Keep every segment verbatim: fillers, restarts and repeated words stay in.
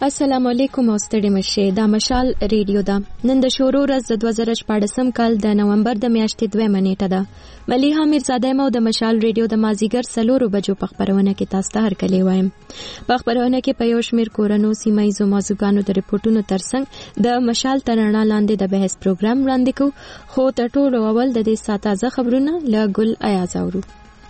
السلام علیکم او ستړي مشه. دا مشال ریډیو ده. نن د شورو ورځ د دوه زره شپاړسم کال د نومبر د میاشتې دویمه نیټه ده. ملیحه میرزاده مو د مشال ریډیو د مازیګر څلورو بجو په خبرونه کې تاسو ته هرکلی وایم. په خبرونه کې په یو شمېر کورنو سیمه ییزو موضوعګانو د ریپورتونو ترڅنګ د مشال تر رڼا لاندې د بحث پروګرام وړاندې کوو. خو تر ټولو اول د دې ساعت تازه خبرونه له ګل ایاز اورو.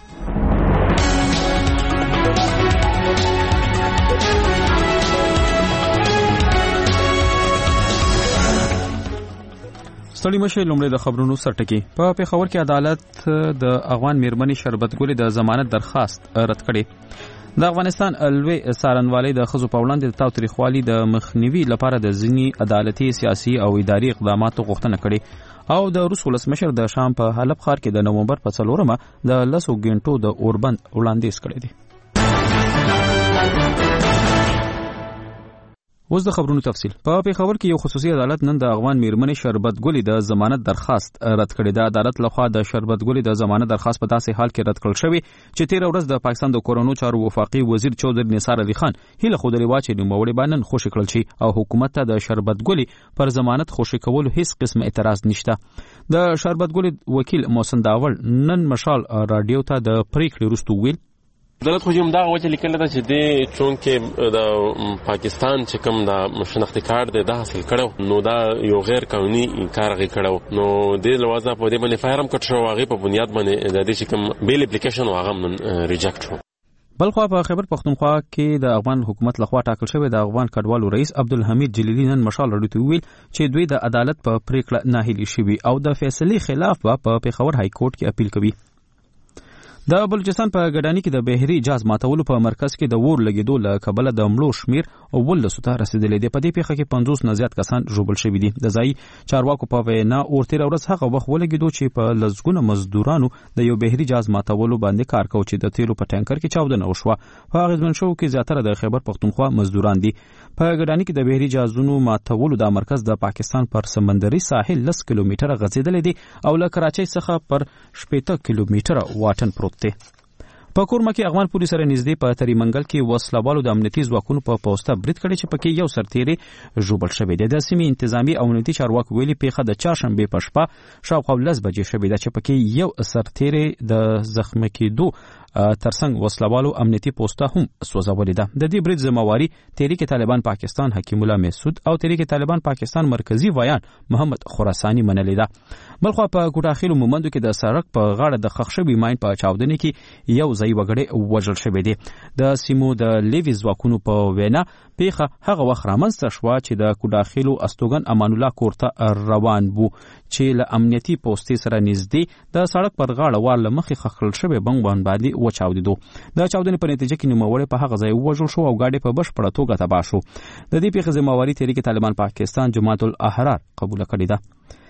ستړي مشه. لومړی د خبرونو سرټکی. په پېښور کې عدالت د افغان میرمنې شربت ګلې د ضمانت درخواست رد کړې. د افغانستان لوی څارنوالۍ د ښځو په وړاندې د تاوتریخوالي د مخنیوي لپاره د ځینې عدالتي سیاسي او اداري اقداماتو غوښتنه کړې او د روس ولسمشر د شام په حلب ښار کې د نومبر په څلورمه د لسو ګنټو د اوربند وړاندیز کړی دی. اوس د خبرونو تفصیل. په پېښور کې یو خصوصي عدالت نن د افغان میرمنې شربت ګلې د ضمانت درخواست رد کړی. د عدالت لخوا د شربت ګلې د ضمانت درخواست په داسې حال کې رد کړل شوی چې تیر ورځ د پاکستان د کورونو چارو وفاقي وزیر چودري نثار علي خان هیله خوده لري چې نوموړي باندې خوشی کړل شي او حکومت ته د شربت ګلې پر ضمانت خوشی کول هیڅ قسم اعتراض نشته. د شربت ګلې وکیل محسن داول نن مشال رادیو ته د پریکړې وروسته ویل عدالت خو هم دا وجه لیکل ده چې د چون کې د پاکستان چې کوم د شناختی کارت د حاصل کړو نو دا یو غیر قانوني کار غي کړو نو د لوازم په دې باندې فایرم کټ شو هغه په بنیاد باندې د دې چې کوم بیل اپلیکیشن واغم ریجکټ شو. بلخوا په خیبر پختونخوا کې د افغان حکومت لخوا ټاکل شوی د افغان کډوالو رئیس عبدالحمید جلیلی نن مشال رډو ته ویل چې دوی د عدالت په پریکړه ناهیلي شوي او د فیصلې خلاف په پېښور های کورټ کې اپیل کوي. د بلوچستان په ګډانی کې د بهري جاز ماتولو په مرکز کې د ور لګیدو له کبله د مړو شمیر ولسو ته رسیدلې دی. په دې پیښه کې پنځوس نه زیات کسان ژوبل شوي دي. د ځای چارواکو په وینا اورتیر ورځ هغه وخت ولګیدو چې په لزګونه مزدورانو د یو بهري جاز ماتولو باندې کار کوي چې د تیلو په ټانکر کې چاودنه وشوه. په هغه ځمن شو کې زیاتره د خیبر پختونخوا مزدوران دي. په ګډانی کې د بهري جازونو ماتولو د مرکز د پاکستان پر سمندري ساحل لس کیلومتره غځیدل دي او له کراچۍ څخه پر شپږ کیلومتره واټن پروت دی. په کورما کې افغان پولیس سره نږدې په تری منګل کې وسلوالو د امنیتي ځواکونو په پوسټه برید کړی چې پکې یو سرتیری ژوبل شوی دی. د سیمې انتظامی او امنیتي چارواکو ویلي پیښه د چهارشنبه په شپه شاوخوا لس بجې شوې ده چې پکې یو سرتیری د زخمی کېدو ترڅنګ وسلوالو امنیتي پوسټه هم سوځولې ده. د دې برید ذمہواری تحریک طالبان پاکستان حکیم الله مسعود او تحریک طالبان پاکستان مرکزی ویان محمد خراسانی منلې ده. بلخوا په کوټاخیلو مومندو کې د سړک په غاړه د خښ شوي ماین په چاودنې کې یو ځای وګړي وژل شوی دی. د سیمو د لیوی ځواکونو په وینا پیښه هغه وخت رامنځته شوه چې د کوټاخیلو استوګن امان الله کور ته روان وو چې له امنیتي پوسټې سره نږدې د سړک پر غاړه وال مخې خښل شوی بنګ باندې وچاودېدو. د چاودنې په نتیجه کې نوموړی په هغه ځای ووژل شو او ګاډی په بشپړه توګه تباه شو. د دې پیښې ذمہواری تحریک طالبان پاکستان جماعت الاحرار قبول کړې ده.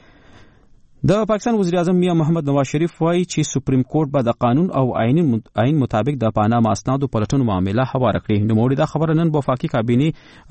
د پاکستان وزیر اعظم میاں محمد نواز شریف وایي چې سپریم کورټ به د قانون او آئین مطابق د پاناما اسنادو پلټنو معامله هواره کړي. نوموړي دا خبره نن وفاقي کابینې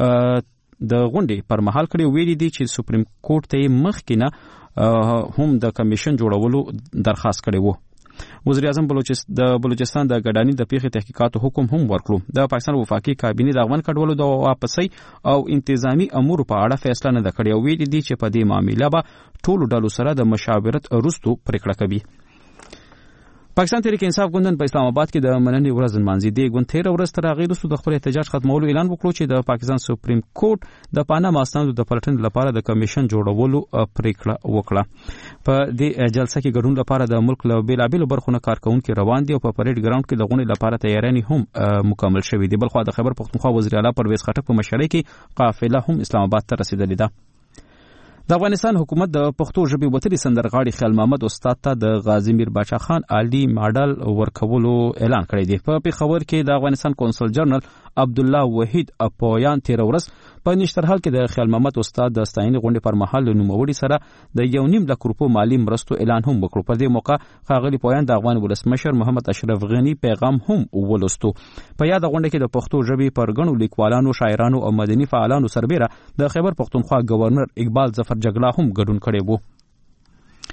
د غونډې پر مهال کړې ویلي دي چې سپریم کورټ ته مخکې نه هم د کمیشن جوړولو درخواست کړی وو. وزیر اعظم بلوچستان د بلوچستان د ګډانی د پیښې تحقیقاتو حکم هم ورکړو. د پاکستان وفاقي کابینې د افغان کډوالو د واپسۍ او انتظامی امور په اړه فیصله نه کړې او ویلي دي چې په دې معاملې به ټولو ډلو سره د مشاورت وروسته پریکړه کوي. پاکستان تحریک انصاف ګوند په اسلام آباد کې د مننې ورځ نمانځي. د ګوند تیر ورځ تر هغې وروسته د خپل احتجاج ختمولو اعلان وکړو چې د پاکستان سپریم کورټ د پاناما اسنادو د پلټنې لپاره د کمیشن جوړولو پریکړه وکړه. په دې جلسه کې ګډون لپاره د ملک له بیلابېلو برخو نه کارکونکي روان دي او په پریډ ګراوند کې د غونډې لپاره تیارانې هم مکمل شوې دي. بلخوا د خیبر پختونخوا وزیر اعلی پرویز خټک په مشرۍ کې قافله هم اسلام آباد ته رسیدلې ده. د افغانستان حکومت د پښتو ژبې وتلي سندرغاړي خیال محمد استاد ته د غازی میر باچا خان عالی ماډل ورکولو اعلان کړی دی. په پېښور کې د افغانستان کونسل جنرال عبد الله وحید اپویان تیر ورځ په نشترحال کې د خیال محمد استاد د ستاینې غونډې پر مهال نوموړي سره د یو نیم لک روپو مالی مرستو اعلان هم وکړ. په دې موقع ښاغلي پویان د افغان ولسمشر محمد اشرف غنی پیغام هم ولوستو. په یاد غونډه کې د پښتو ژبې پر غنو لیکوالانو، شاعرانو او مدني فعالانو سربېره د خیبر پختونخوا گورنر اقبال ظفر جګړه هم ګډون کړی وو.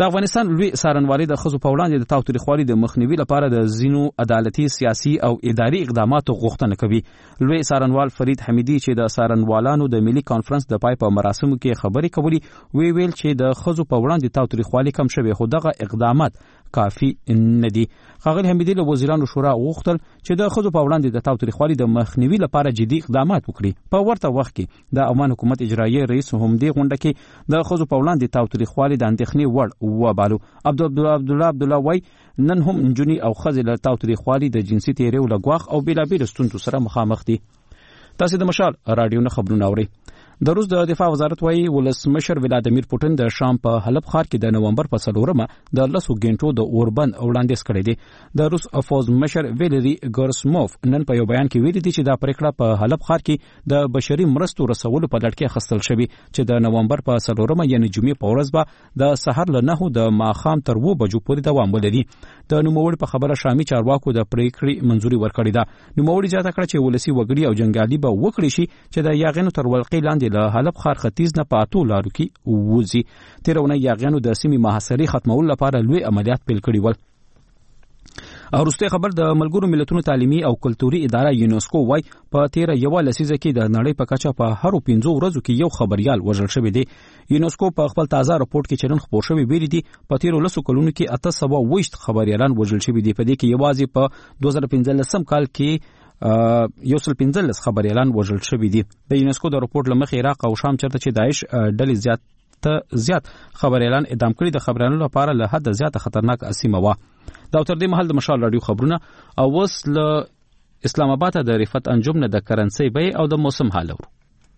د افغانستان لوی څارنوالي د ښځو په وړاندې د تاوتریخوالي د مخنیوي لپاره د ځینو عدالتي سیاسي او اداري اقداماتو غوښتنه کوي. لوی څارنوال فرید حمیدي چې د څارنوالانو د ملي کانفرنس د پای په مراسمو کې خبرې کولې وی ویل چې د ښځو په وړاندې تاوتریخوالي کم شوی خو دغه اقدامات کافي نه دي. ښاغلي حمیدي له وزیرانو شورا غوښتل چې د ښځو په وړاندې د تاوتریخوالي د مخنیوي لپاره جدي اقدامات وکړي. په ورته وخت کې د افغان حکومت اجرایي رئیس هم دې غونډه کې د ښځو په وړاندې تاوتریخوالي د اندېښنې وړ وبالو. عبدالله عبدالله عبدالله وای نن هم نجونې او ښځې له تاوتریخوالي د جنسي تیریو له ګواښ او بېلابېلو ستونزو سره مخامخ دي. تاسو د مشال رادیو نه خبرونه اورئ. د روس د دفاع وزارت وايي ولسمشر ولادیمیر پوتین د شام په حلب ښار کې د نومبر په څلورمه د لسو غنټو د اوربند وړاندیز کړی دی. د روس افواج مشر ویلری ګرسموف نن په یو بیان کې ویلي دي چې دا پریکړه په حلب ښار کې د بشري مرستو رسولو په لړ کې اخیستل شوې چې د نومبر په څلورمه یعنی جمعې په ورځ به د سحر له نهو د ماښام تر اووه بجو پورې دوام ولري. د نوموړي په خبره شامي چارواکو د پریکړې منځوري ورکړې ده. نوموړي زیاته کړه چې ولسی وګړي او جنګیالي به وکړي شي چې د یاغینو تر ولقې لاندې له حلب ښار ختیځ نه په اتو لارو کې ووځي. تېره اونۍ یاغیانو د سیمې محاصرې ختمولو لپاره لوی عملیات پیل کړي ول. او وروستی خبر د ملګرو ملتونو تعلیمي او کلتوري اداره یونسکو وای په تیره یوه لسیزه کې د نړۍ په کچه په هرو پنځو ورځو کې یو خبریال وژل شوی دی. یونسکو په خپل تازه راپورټ کې چې نن خپور شوی ویلي دي په تیرو لسو کلونو کې اته سوه اوویشت خبریالان وژل شوي دي. په دې کې یوازې په دوه زره پنځلسم کال کې یو سل پنځلس خبریالان وژل شوي دي. د یونسکو د راپورټ له مخې عراق او شام چیرته چې داعش ډلې زیات ته زیات خبریالان اعدام کړي د خبریالانو لپاره له حد زیاته خطرناک سیمه وه. دا تر دې مهال د مشال رادیو خبرونه او اوس له اسلام آباد د رفت انجم نه د کرنسي بیې او د موسم حال ورو.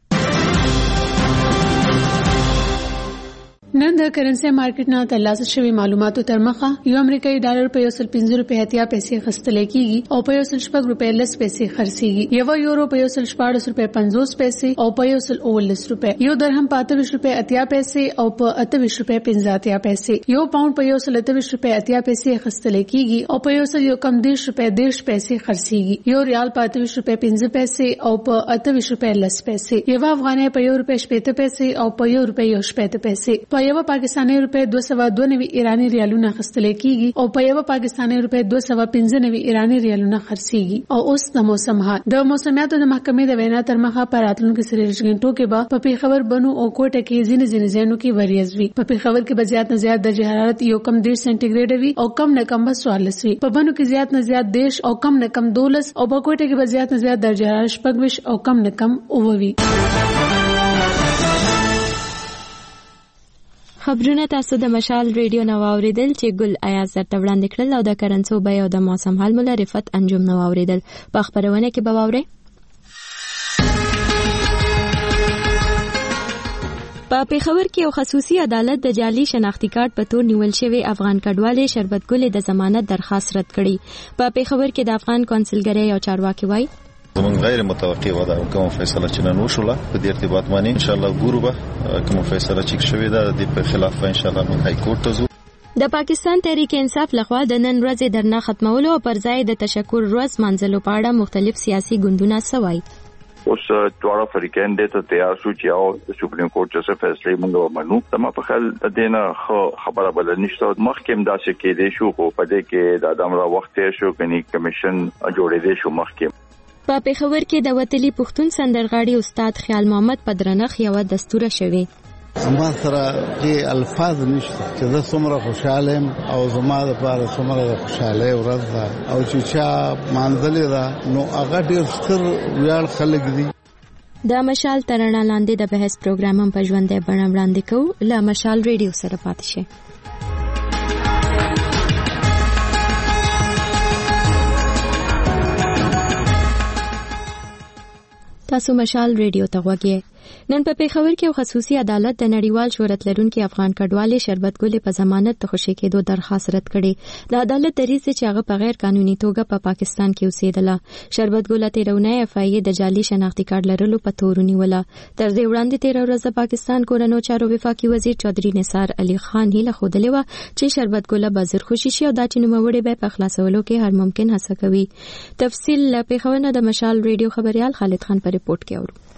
نن د کرنسي مارکیټ نه ترلاسه شوی معلوماتو تر مخه یو امریکایي ډالر په یو سل پنځه روپۍ اتیا پیسې خرڅول کیږي او په یو سل شپږ روپۍ لس پیسې خرڅيږي. یو یورو په یو سل شپاړس روپۍ پنځوس پیسې او په یو سل اوولس روپۍ. یو درهم په اته ویشت روپۍ اتیا پیسې او په اته ویشت روپۍ پنځه اتیا پیسې. یو پاوند په یو سل اته ویشت روپۍ اتیا پیسې خرڅول کیږي او په یو سل یو کم دیرش روپۍ دیرش پیسې خرڅيږي. یو ریال په اته ویشت روپۍ پنځه پیسې او په اته ویشت روپۍ لس پیسې. یو افغانۍ په یو روپۍ شپېته پیسې او په یو روپۍ یو شپېته پیسې. په یو پاکستاني روپے دو سوه دوه نوي ایرانی ریالونه خرڅل کیږي او په یو پاکستاني روپے دوه سوه پنځه نوي ایرانی ریالونه خرڅيږي. او اوس د موسم حال. د موسمیاتو د محکمې د وینا تر مخه په راتلونکو سریش غنټو کې به په پیښور بنو او کوټه کې ځینې ځینې ځایونو کې وریځ وي. په پیښور کې به زیات نه زیات درجه حرارت یو کم ډیر سنټیګریډ وي او کم نه کم به څوارلس وي. په بنو کې زیات نه زیات دیش او کم نه کم دولس او په کوټه کې به زیات نه زیات درجه حرارت شپږ ویشت او کم نه کم اووه وي. خبرونه تاسو د مشال ریډیو نو اوریدل چې ګل آیاز درته وړاندې کړل او د کرنسو بیې او د موسم حال مله رفت انجم نو اوریدل. په خبرونه کې به واورئ په پیښور کې یو خصوصي عدالت د جعلي شناختی کارت په تور نیول شوی افغان کډوالې شربت ګل د ضمانت درخواست رد کړي. په پیښور کې د افغان کونسلګری او چارواکي وایي زمون غیر متوقع ودا کوم فیصله چې نن وشوله په دې ارتباط باندې ان شاء الله ګورو به کوم فیصله چې شوې ده د په خلاف ان شاء الله موږ های کورټ ته ځو. د پاکستان تحریک انصاف لخوا د نن ورځې درنه ختمولو او پر ځای د تشکر ورځ منځلو په اړه مختلف سیاسي ګوندونه سوای. اوس ټول افریقین د ته تیار شو چې او سپریم کورټ څخه فیصله موږ ومنو. تمه په خل دینه خبره بل نشته مخکې دا چې کې دې شو په دې کې د ادم را وخت شو کني کمیشن جوړې دې شو مخکې. په پیښور کې د وتلی پښتون سندرغاړي استاد خیال محمد په درنښت یو دستور شوی. زما سره کې الفاظ نشته چې زه څومره خوشاله یم او زما لپاره څومره د خوشاله ورځ ده او چې چا مانځلې ده نو هغه ډېر ستر ویاړ خلک دي. د مشال ترانه لاندې د بحث پروګرام په ژوندۍ بڼه وړاندې کوو. له مشال ریډیو سره پاتې شئ. تاسو مشال ریډیو ته غوږی. نن په پیښور کې یو خصوصي عدالت د نړیوال شهرت لرونکي افغان کډوالې شربت ګل په ضمانت د خوشی کېدو درخواست رد کړي. د عدالت دریځ چې هغه په غیر قانوني توګه په پا پاکستان کې اوسېدله. شربت ګل تیرونه اف ای د جعلي شناختی کارت لرلو په تور نیوله. تر دې وړاندې تیر ورځ د پاکستان کورنو چارو وفاقي وزیر چودري نثار علي خان هیله خوده و چې شربت ګل به زر خوشي شي او دا چې نوموړي به په خلاصولو کې هر ممکن هڅه کوي. تفصیل له پیښور نه د مشال ریډیو خبريال خالد خان په ریپورت کې اورو.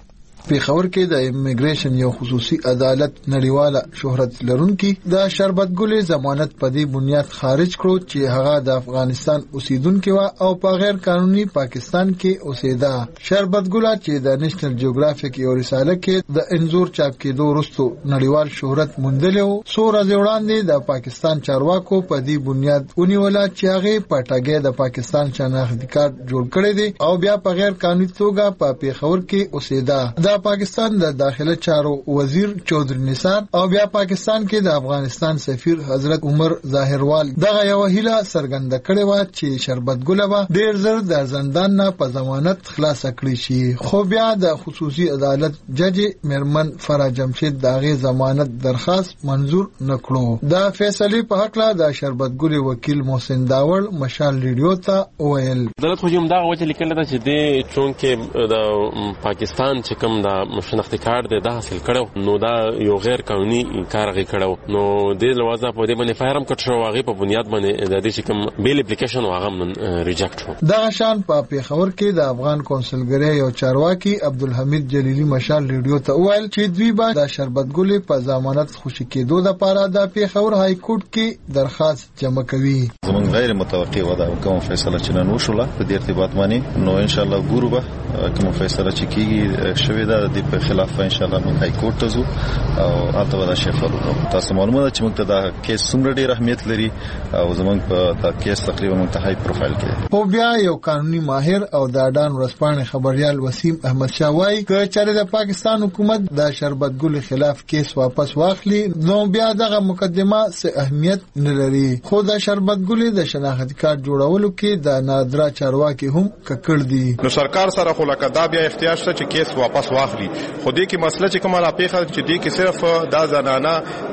پیښور کې د ایمیګریشن یو خصوصي عدالت نړیواله شهرت لرونکي د شربت ګلې ضمانت په دې بنیاد خارج کړو چې هغه د افغانستان اوسیدونکو او په غیر قانوني پاکستان کې اوسېده. شربت ګل چې د نېشنل جیوګرافیک یو رساله کې د انزور چاپ کېدو وروسته نړیوال شهرت موندلی و، څو ورځې وړاندې د پاکستان چارواکو په دې بنیاد ونیوله چې هغې په ټاګۍ د پاکستان شناختي کارت جوړ کړی دی او بیا په غیر قانوني توګه په پیښور کې اوسېده. د پاکستان د داخله چارو وزیر چودھری نثار او بیا پاکستان کې د افغانستان سفیر حضرت عمر ظاهروال دغه یو هیله څرګنده کړې وه چې شربت ګل به ډېر زر د زندان نه په ضمانت خلاصه کړی شي، خو بیا د خصوصي عدالت جج میرمن فرا جمشید د هغې ضمانت درخواست منظور نه کړو. د فیصلې په هکله د شربت ګلې وکیل محسن داوړ مشال ریډیو ته وویل عدالت خو همدغه وجه لیکلې ده چې دی چونکې د پاکستان چې کوم د شناختي کارت دی دا حاصل کړو نو دا یو غیر قانوني کار غي کړو، نو د لوازه په دې باندې فایرم کټ شو، هغه په بنیاد باندې د دې چې کوم بیل اپلیکیشن هغه ریجیکټ شو. دغه شان په پیښور کې د افغان کونسلګری یو چارواکي عبدالحمید جلیلی مشال ریډیو ته وویل چې دوی به د شربت ګلې په ضمانت خوشي کېدو لپاره د پیښور های کورټ کې درخواست جمع کوي. زموږ غیر متوقع ودا کوم فیصله چې نن وشوله په دې ارتباط باندې نو ان شاء الله ګورو به کوم فیصله چې کیږي شوی دا د په خلاف ان شاء الله نو های کورټ ته ځو او هلته به دا شفافه وکړو. تاسو معلومه ده چې موږ ته دا کیس څومره ډیر اهمیت لري او زموږ په دا کیس تقریبا موږ ته های پروفایل کې. خو بیا یو قانوني ماهر او د اډان ورځپاڼې خبريال وسیم احمد شاه وايي چې چېرې د پاکستان حکومت د شربت ګل خلاف کیس واپس واخلي نو بیا دغه مقدمه څه اهمیت نه لري. خو د شربت ګل د شناختي کارت جوړولو کې د نادرا چارواکي هم ککړ دي. نو سرکار سره خو لکه دا بیا احتیاج ته چې کیس واپس واخلي، خو دې کې مسله چې کومه راپېښه چې دې کې صرف دا زنانه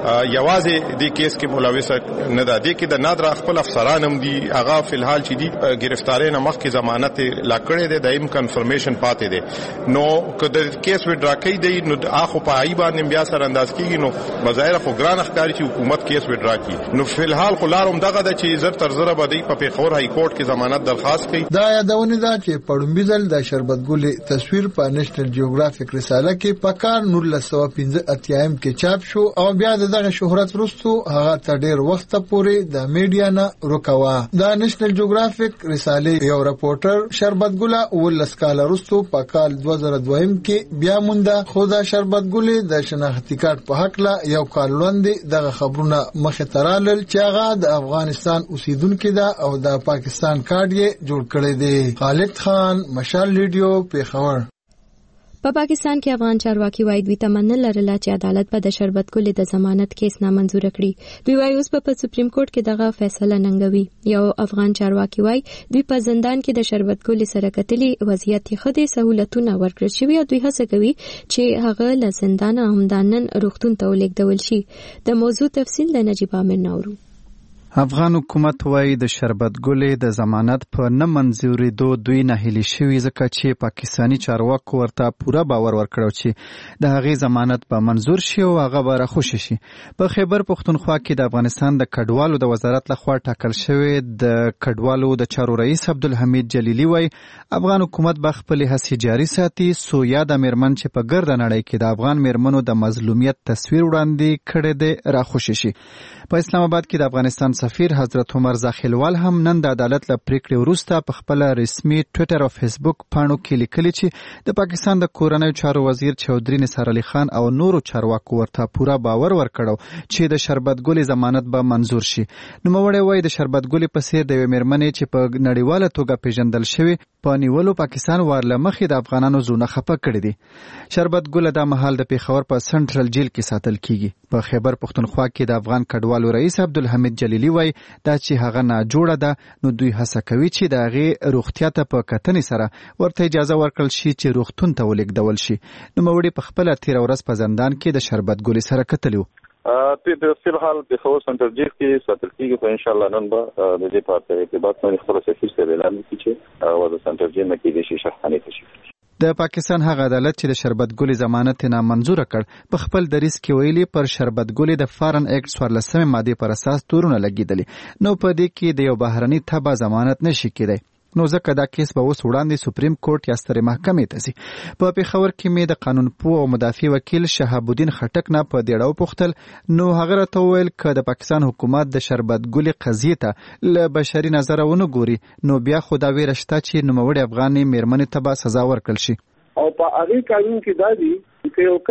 یوازې دې کیس کې ملوثه نه ده، دې کې د نادرا خپل افسران هم دي، هغه فلحال چې دي گرفتاری نه مخکې ضمانت لا کړې ده، د ایم کنفرمیشن پاتې ده. نو که د کیس وډرا کوي دی نو اخو په ای باندې بیا سره انداز کیږي، نو بظاهر خو ګران ښکاري چې حکومت کیس وډرا کړي. نو فلحال خو لارم دغه ده چې زر تر زر به دی په پیښور های کورټ کې ضمانت درخواست کوي. دا یادونه ده چې پړومبي ځل د شربت ګلې تصویر په نېشنل جیوګرافیک رساله کې په کال نولس سوه پنځه اتیا کې چاپ شو او بیا دغه شهرت وروسته هغه تر ډیر وخت پورې د میډیا نه روکوا. د نېشنل جیوګرافیک رسالې یو رپورټر شربت ګل ولس کال وروسته په کال دوه زره دوه کې بیا مونږ خو د شربت ګلې د شناختي کارت په حق لا یو کال وړاندې دغه خبرونه مخه ترالل چې هغه د افغانستان اوسیدونکو ده او د پاکستان کارت یې جوړ کړی دی. خالد خان مشال ریډیو پیښور. په پا پاکستان کې افغان چارواکي وایي دوی تمنا لرله چې عدالت به د شربت ګلې د ضمانت کیس نامنظور کړي. دوی وایي اوس په سپریم کورټ کې دغه فیصله ننګوي. یو افغان چارواکي وایي دوی په زندان کې د شربت ګلې سره کتلي وضعیت یې ښه دی، سهولتونه ورکړل شوي او دوی هڅه کوي چې هغه له زندانه همدانن روغتون ته ولېږدول شي. د موضوع تفصیل د نجیب عامر نورو. افغان حکومت وايي د شربت ګلې د ضمانت په نه منځورېدو دوی ناهیلي شوي ځکه چې پاکستاني چارواکو ورته پوره باور ورکړو چې د هغې ضمانت به منظور شي او هغه به راخوشي شي. په خیبر پښتونخوا کې د افغانستان د کډوالو د وزارت لخوا ټاکل شوی د کډوالو د چارو رئیس عبدالحمید جلیلی وايي افغان حکومت به خپلې هڅې جاري ساتي څو یاده میرمن چې په ګرده نړۍ کې د افغان میرمنو د مظلومیت تصویر وړاندې کړی دی راخوشي شي. په اسلام آباد کې د افغانستان سفیر حضرت عمر ظاهروال هم نن د عدالت له پریکړې وروسته په خپل رسمي ټویټر او فیسبوک پاڼو کې لیکلي چې د پاکستان د کورنیو چارو وزیر چودھری نثار علي خان او نورو چارواکو ورته پوره باور ورکړو چې د شربت ګلې ضمانت به منظور شي. نوموړی وایي د شربت ګلې په څیر د یوې میرمنې چې په نړیواله توګه پیژندل شوې په نیولو پاکستان ورله مخې د افغانانو زړونه خفه کړي دي. شربت ګل د مهال د پیښور په سنټرل جیل کې ساتل کیږي. په خیبر پښتونخوا کې د افغان کډوالو رئیس عبدالحمید جلیلی وایي دا چې هغه نه جوړه ده نو دوی هڅه کوي چې د هغې روغتیا ته په کتنې سره ورته اجازه ورکړل شي چې روغتون ته ولېږدول شي. نوموړي په خپله تېره ورځ په زندان کې د شربت ګلې سره کتلي وو. په فلحال پیښور سنټر جیل کې ساتل کیږي خو ان شاء الله نن به د دې په اړه ارتباط باندې خپل سفیر سره اعلان وکړي چې او د سنټر جیل نه کېدای شي شخصانه تشریف. د پاکستان هغه عدالت چې د شربت ګلې ضمانت نه منظور کړ په خپل دریس کې ویلي پر شربت ګلې د فارن اکټ څوارلسمې ماده پر اساس تورونه لګیدلي نو په دې کې د یو بهرني تبع ضمانت نشي کېدای. نو ځکه دا کیس به اوس وړاندې سپریم کورټ یا سترې محکمې ته ځي. په پېښور کې مې د قانون پوه او مدافع وکیل شهاب الدین خټک نه په دې اړه وپوښتل نو هغه راته وویل که د پاکستان حکومت د شربت ګلې قضیې ته له بشري نظره ونه ګوري نو بیا خو دا ویره شته چې نوموړې افغانې مېرمنې ته به سزا ورکړل شي. او په هغه قانون کې دا دي چې یو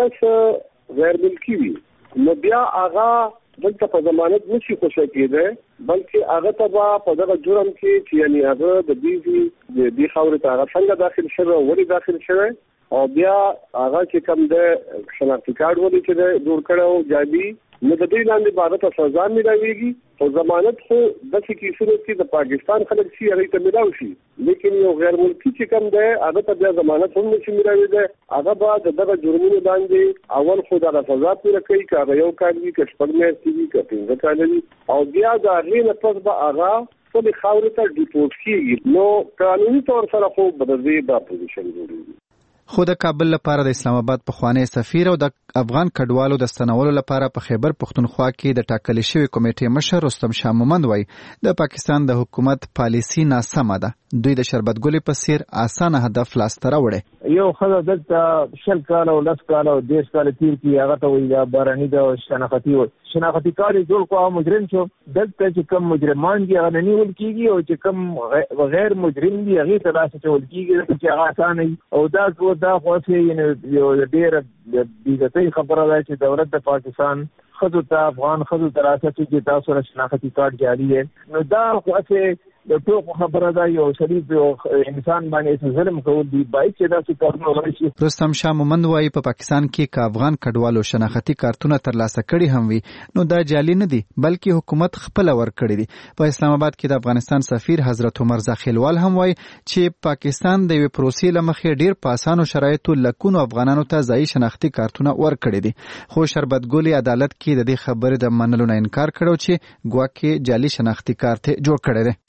کس غیر ملکی وي نو بیا هغه دلته په ضمانت نشي خوشی کېدای بلکې هغه ته به په دغه جرم کې چې یعنی هغه د دې د دې خاورې ته هغه څنګه داخل شوی ولې داخل شوی او بیا هغه چې کوم د شناختی کارت ولې چې جوړ کړو جابي نو د دې لاندې باندې ته سزا ملایويږي او ضمانت خو د څه کیسونو کې د پاکستان خلک شي هغه ته ملاوي شي لیکن یو غیر ملکی چې کوم دی هغه ته بیا ضمانت هم نشي ملایوي هغه به د دغه جرمونو باندې اول خو د سزا پوره کوي که یو کال وي که شپږ میاشتې وي که پنځه کال وي او بیا د هغې نه پس به هغه خپلې خاورې ته ډیپورټ کېږي نو قانوني طور سره خو به د دې دا پوزیشن جوړېږي. خو د کابل لپاره د اسلام آباد پخوانی سفیر او د افغان کډوالو د ستنولو لپاره په خیبر پښتونخوا کې د ټاکلې شوی کمیټې مشر رستم شاه مومند وایي د پاکستان د حکومت پالیسي ناسمه ده. دوی د شربت ګلې په څیر اسانه هدف لاسته راوړی. یو ښځه دلته شل کاله او لس کاله او دېرش کاله تېر کړي هغه ته وایي دا باراني ده او شناختي وایي شناختي کار یې جوړ کړو او مجرم شو. دلته چې کوم مجرمان دي هغه نه نیول کېږي او چې کوم غیر مجرم دي هغې ته لاس اچول کېږي چې هغه اسانه وي او دا دا خو یو ډېره بېعزتۍ خبره ده چې دولت د پاکستان ښځو ته افغان ښځو ته راسه چې تاسو سره شناختي کارت جاري دی نو دا خو هسې د ټوکو خبره ده یو سړي یو انسان باندې ظلم کول دی باید چې داسې کارونه ونه شي. رستم شاه مومند وایي په پاکستان کې که افغان کډوالو شناختي کارتونه ترلاسه کړي هم وي نو دا جعلي نه دي بلکې حکومت خپله ورکړي دي. په اسلام آباد کې د افغانستان سفیر حضرت عمر زاخیلوال هم وایي چې پاکستان د یوې پروسې له مخې ډېر په اسانو شرایطو لکونو افغانانو ته ځایي شناختي کارتونه ورکړي دي. خو شربت ګلې عدالت کې د دې خبرې د منلو نه انکار کړو چې ګواکې جعلي شناختي کارت جوړ کړی دی.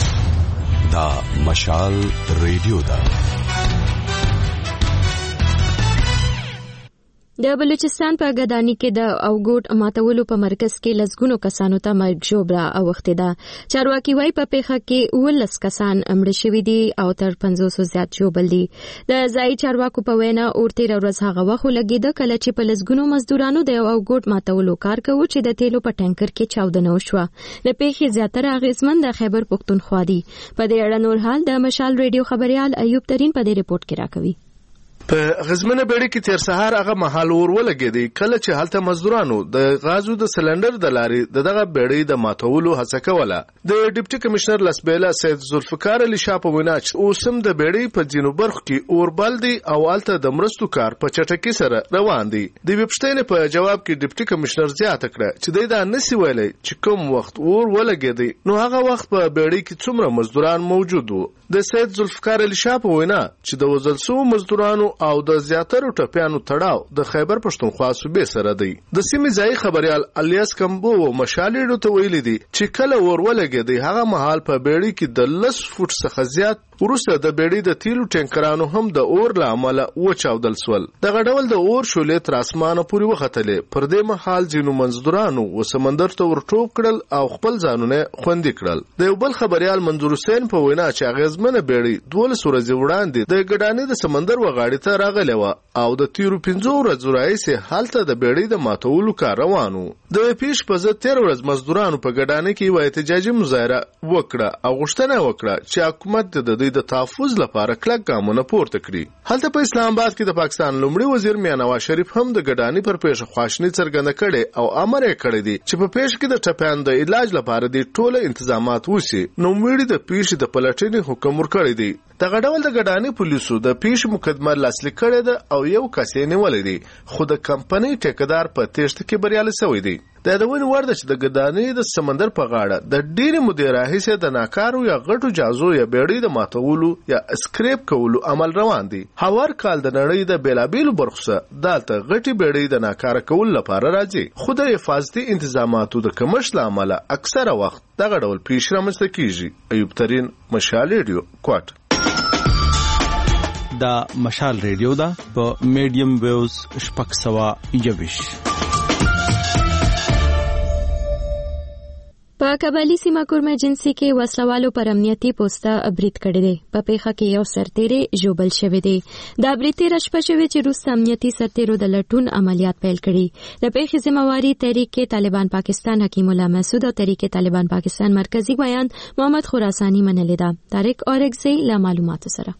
دا مشال ریډیو دا د بلوچستان په ګدانی کې د اوګوټ ماتولو په مرکز کې لسګونو کسانو ته مرګ ژوبله اوښتې ده. چارواکي وایي په پیښه کې اوولس کسان مړه شوي دي او تر پنځوسو زیات ژوبل دي. د ځایي چارواکو په وینا اور تېره ورځ هغه وخت ولګېده کله چې په لسګونو مزدورانو د یو اوګوټ ماتولو کار کوو چې د تیلو په ټانکر کې چاودنه وشوه. د پیښې زیاتره اغېزمن د خیبر پښتونخوا دي. په دې اړه نور حال د مشال ریډیو خبريال ایوب ترین په دې ریپورت کې راکوي. په غزمنه بیړۍ کې تیر سهار هغه محل اور ولګېدی کله چې هلته مزدورانو د غازو د سلندر د لارې د دغه بیړۍ د ماتولو هڅه کوله. د ډیپټي کمشنر لسبیلا سید ذوالفقار علي شاه په وینا چې اوسم د بیړۍ په ځینو برخو کې اور بل دی او هلته د مرستو کار په چټکۍ سره روان دی. د ویبشتین په جواب کې ډیپټي کمشنر زیاته کړه چې دوی دا نسی ویلي چې کوم وخت اور ولګېدی نو هغه وخت په بیړۍ کې څومره مزدوران موجود وو. د سید ذوالفقار علي شاه په وینا چې د وژل شوو مزدورانو او د زیاترو ټپیانو تړاو د خیبر پښتونخوا صوبې سره دی. د سیمې ځایي خبريال الیاس کمبو او مشالې ته ویلي دي چې کله اور ولګېدی هغه مهال په بیړۍ کې د لس فوټ څخه زیات وروسته د بیړۍ د تیلو ټینکرانو هم د اور له امله وچاودل سول. دغه ډول د اور شولې تر اسمانه پورې وختلې. پر دې مهال ځینو مزدورانو و سمندر ته ورټوپ کړل او خپل ځانونه خوندي کړل. د یو بل خبريال منظور حسین په وینا چې اغیزمنه بیړۍ دولس ورځې وړاندې د ګډانې د سمندر وغاړې ته راغلې وه او د تیرو پنځو ورځو راهیسې هلته د بیړۍ د ماتولو کار روان و. د پیښ په ضد تېره ورځ مزدورانو په ګډانې کې یوه احتجاجي مظاهره وکړه او غوښتنه وکړه چې حکومت د دوی د تحفظ لپاره کلک ګامونه پورته کړي. هلته په اسلام آباد کې د پاکستان لومړي وزیر میاں نواز شریف هم د ګډانې پر پیښه خواشیني څرګنده کړې او امر یې کړی دی چې په پیښه کې د ټپیانو د علاج لپاره د ټوله انتظامات وشي. نوموړي د پیښې د پلټنې حکم ورکړی دی. دغه ډول د ګډانې پولیسو د پیښې مقدمه لاسلیک کړې ده او یو کس یې نیولی دی خو د کمپنۍ ټیکهدار په تېښته کې بریالی شوی دی. د یادونې وړ ده چې د ګدانې د سمندر په غاړه د ډېرې مودې راهیسې د ناکارو یا غټو جهازو یا بیړۍ د ماتولو یا اسکریپ کولو عمل روان دی. هر کال د نړۍ د بېلابېلو برخو څخه دلته غټې بیړۍ د ناکاره کولو لپاره راځي خو د حفاظتي انتظاماتو د کمښت له امله اکثره وخت دغه ډول پیښې رامنځته کیږي. ایوب ترین، مشال ریډیو، کوټ. دا مشال ریډیو دا په میډیم ویوز شپږ سوه یوویشت. په قبایلی سیمه کورمه جنسي کې وسلوالو پر امنیتي پوسټه برید کړی دی. په پیښه کې یو سرتیری ژوبل شوی دی. دا برید تېره شپه شوی چې وروسته امنیتي سرتیرو د لټون عملیات پیل کړي. د پیښې ذمہواري تحریک طالبان پاکستان حکیم الله مسعود او تحریک طالبان پاکستان مرکزی بیان محمد خراسانی منلې ده. طارق اورګزی له معلوماتو سره.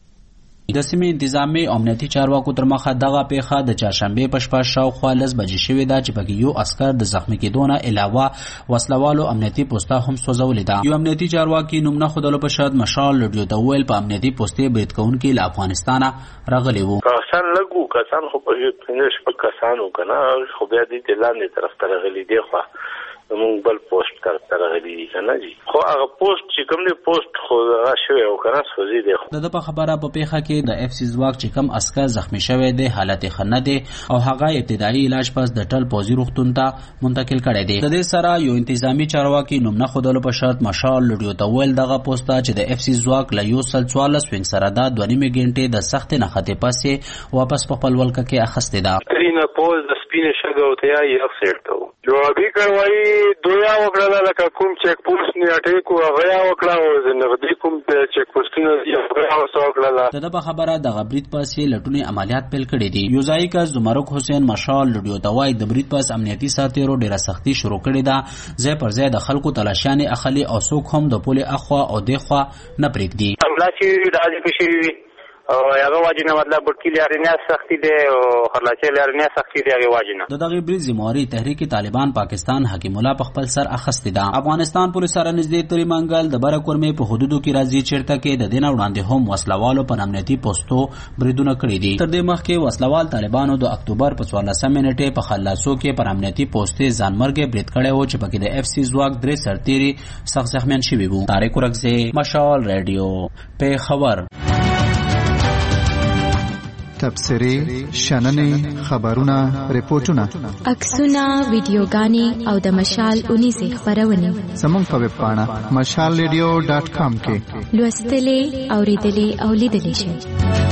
د سیمې انتظامی او امنیتي چارواکو تر مخه دغه پیښه د چهارشنبه په شپه شاوخوا لس بجې شوې ده چې پکې یو عسکر د زخمی کېدو نه علاوه وسلوالو امنیتي پوسټه هم سوځولې ده. یو امنیتي چارواکي نوم نه ښودلو په شرط مشال رادیو ته وویل په امنیتي پوسټې برید کوونکي له افغانستانه راغلي وو. کسان لږ کسان خو په پنځه شپږ کسان وو که نه، خو بیا دې د لاندې طرف ته راغلي دی خوا زمونږ بل پوسټ طرف ته راغلي دي که نه جي. خو هغه پوسټ چې کوم دی پوسټ خو هغه شوی او که نه سوځي دی. د ده په خبره په پیښه کې د اف سی ځواک چې کوم عسکر زخمی شوی دی حالت یې ښه نه دی او هغه ابتدایي علاج پس د ټل پوځي روغتون ته منتقل کړی دی. د دې سره یو انتظامي چارواکي نوم نه ښودلو په شرط مشال رادیو ته وویل دغه پوسټه چې د اف سی ځواک له یو سل څوارلس وینګ سره ده دوه نیمې ګنټې د سختې نښتې پس یې واپس په خپل ولکه کې اخیستې ده. ترینه پوز د سپینې شګه او تیاري اکسیډ ته جوابي کاروایي دویا وکړه لکه کوم چیک پوسټ نه اټیکو هغه وکړه او د نغدي کوم چیک پوسټونه یې هغه وکړه. د په خبره د غبرید پاس یې لټونې عملیات پیل کړي دي. یو ځایي کس زمرک حسین مشال رادیو ته وایي د برید پاس امنیتي سرتیرو ډېره سختي شروع کړې ده. ځای پر ځای د خلکو تلاشیانې اخلي او څوک هم د پولې اخوا او دېخوا نه پرېږدي. حمله چې د حاجي پېښې وي او هغه واجنه مطلب برکی لرنه سختي دی او خلاصي لرنه سختي دی هغه واجنه. د دغه برید ذمہواري تحریک طالبان پاکستان حکیم الله په خپل سر اخیستې ده. افغانستان پولیس سره نږدې ترې منګل د بره کورمې په حدودو کې راځي چیرته کې د دین وړاندې هم وسلوالو پر امنیتي پوسټو بریدونه کړي دي. تر دې مخکې وسلوال طالبانو د اکتوبر په څوارلسمه نیټه په خلاصو کې پر امنیتي پوسټې ځانمرګ برید کړی و چې پکې د اف سی ځواک درې سرتیري سخت زخمیان شوي وو. طارق اورګزی مشال رادیو په خبر. تبصرې، شننې، خبرونه، ریپورتونه، عکسونه، ویډیوګانې او د مشال اونیزې خپرونې زموږ په ویب پاڼه مشال ریډیو ډاټ کام کې لوستلې، اورېدلې او لیدلې شئ.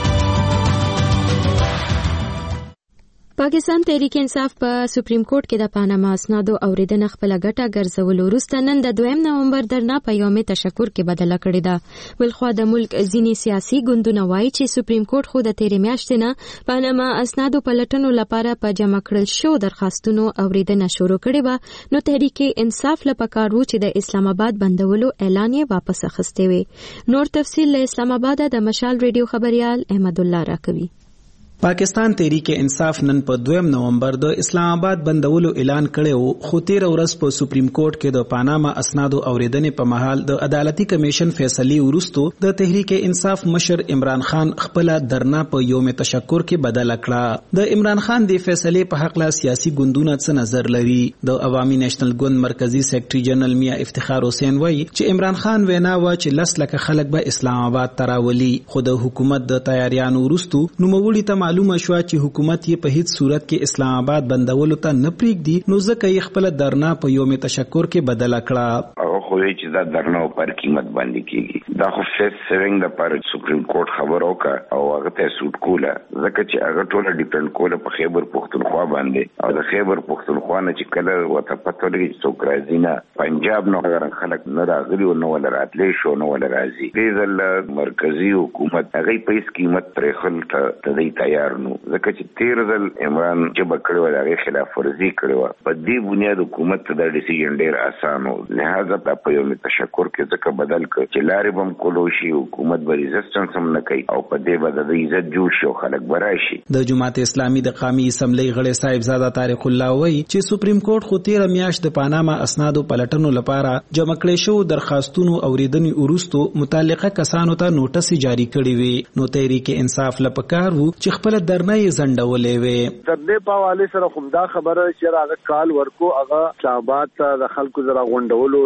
پاکستان تحریک انصاف په سپریم کورټ کې د پاناما اسنادو اوریدنه خپل ګټه ګرځولو وروسته نن د دویم نومبر درنه په یوم تشکر کې بدله کړې ده. بلخوا د ملک ځینې سیاسي ګوندونه وایي چې سپریم کورټ خو د تیرې میاشتې نه پاناما اسنادو پلټنو لپاره په جمع کړل شو درخواستونو اوریدنه شروع کړې وه، نو تحریک انصاف له پکار وو چې د اسلام آباد بندولو اعلان یې واپس اخیستی وي. نور تفصیل له اسلام آباد د مشال ریډیو خبريال احمد الله راکوي. پاکستان تحریک انصاف نن په دویم نومبر د اسلام آباد بندولو اعلان کړو، خو تیر ورځ په سپریم کورټ کې د پاناما اسنادو اوریدنې په محل د عدالتي کمیشن فیصلې وروسته د تحریک انصاف مشر عمران خان خپل درنه په یوم تشکر کې بدل کړه. د عمران خان د فیصلې په حق لا سیاسي ګوندونه څه نظر لري؟ د عوامي نېشنل ګوند مرکزی سیکریټري جنرال میا افتخار حسین وایي چې عمران خان وینا و چې لس لکه خلک به اسلام آباد تراولي، خو د حکومت د تیاریانو وروسته نوموړي ته معلومه شو چې حکومت یې په هیڅ صورت کې اسلام آباد بندولو ته نه پریږدي، نو ځکه یې خپل درنه په یوم تشکر کې بدل کړه. خو چې دا درنه پر قیمت باندې کیږي دا خو فیس سیوینګ د پر سپریم کورټ خبر اوکا او هغه ته سوټ کوله، ځکه چې هغه ټول ډیپند کوله په خیبر پختونخوا باندې او د خیبر پختونخوا نه چې کله وته پته لګي چې څوک راځي نه پنجاب نو هغه خلک نه راغلي او نو ولا راتلې شو نو ولا راځي. دې مرکزی حکومت هغه په هیڅ قیمت پرې خل ته دی تیار نو، ځکه چې تیر ځل عمران چې بکړو هغه خلاف ورزي کړو. په دې بنیاد حکومت ته د ډیسیژن ډیر اسانه، لہذا په یوم تشکر کې ځکه بدل کړ چې لارې بم کولو شي، حکومت به ریزسټنس هم نه کوي او په دې به د عزت جوړ شي او خلک به راشي. د جماعت اسلامي د قومي اسمبلی غړی صاحب زاده طارق الله وایي چې سپریم کورټ خو تیر میاشت د پاناما اسنادو پلټنو لپاره جمع کړي شو درخواستونو اوریدنې وروسته متعلقه کسانو ته نوټس جاری کړي وي، نو تحریک انصاف لپاره وو چې خپل درنه یې زنډولې وي. تر دې په حواله سره خو دا خبره چې راغه کال ورکو هغه شابات د خلکو زرا غونډولو یا لال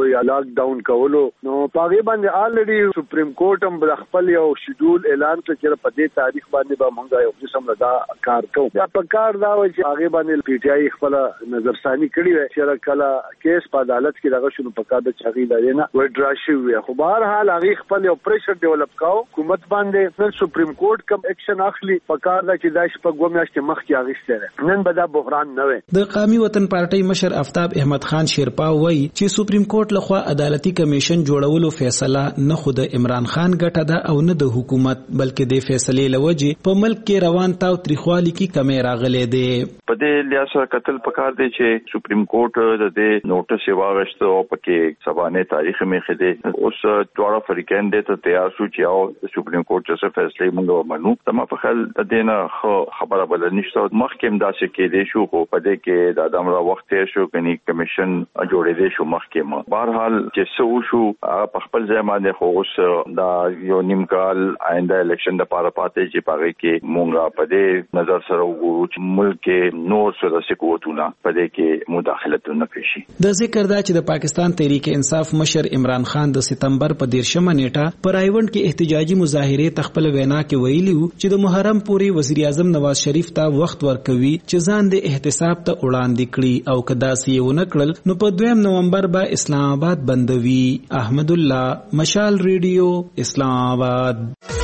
لاک ډاون کولو. نو پاغي باندې الریډي سپریم کورټ هم د خپل یو شیډول اعلان کړ چې په دې تاریخ باندې به موږ یو قسم دا کار کوو. یا په کار دا و چې هغه باندې پی ټی آی خپل نظرثانی کړی و چې کله کیس په عدالت کې راغی شنو په کار د چاغي لري نه وډرا شي. خو بهر حال هغه خپل یو پریشر ډیولپ کاو حکومت باندې. نن سپریم کورټ کوم اکشن اخلي په کار دا چې دا شپه ګومیاشت مخ کې اغشته نن به دا بحران نه وي. د قومي وطن پارټي مشر آفتاب احمد خان شیرپا وایي چې سپریم کورټ لخوا عدالتي کمیشن جوړولو فیصله نه خود عمران خان ګټه ده او نه د حکومت بلکې د فیصلې لوجه په ملک کې روان تاو تریخوالي کې کمی راغلي دي. په دې لیاسه قتل پکار دی چې سپریم کورټ د دې نوټس یې واغشته او پکې سبانه تاریخ مې خده اوس دواړه فریقین دې ته تیار شو چې او سپریم کورټ څخه فیصله موږ ومنو. تمه په خل دینه خبره بل نشته مخکې داسې کې دې شو خو په دې کې د ادم را وخت شو کني کمیشن جوړې دې شو مخکې ما بهر حال چې سو شو په خپل ځای باندې خو اوس دا یو نیم کال آینده الیکشن د پاره پاتې چې پاره کې مونږه په دې نظر سره وګورو چې ملک نور سره سکوتونه په دې کې مداخلت نه کوي. د ذکر دا چې د پاکستان تحریک انصاف مشر عمران خان د سپتمبر په دیرشمه نیټه پر ایونت کې احتجاجي مظاهره تخپل وینا کې ویلي چې د محرم پوري وزیر اعظم نواز شریف ته وخت ورکوي چې ځان د احتساب ته وړاندې کړي او کدا سی ونکړل نو په دویم نومبر به اسلام آباد بندوي. احمد الله مشال ریډیو اسلام آباد.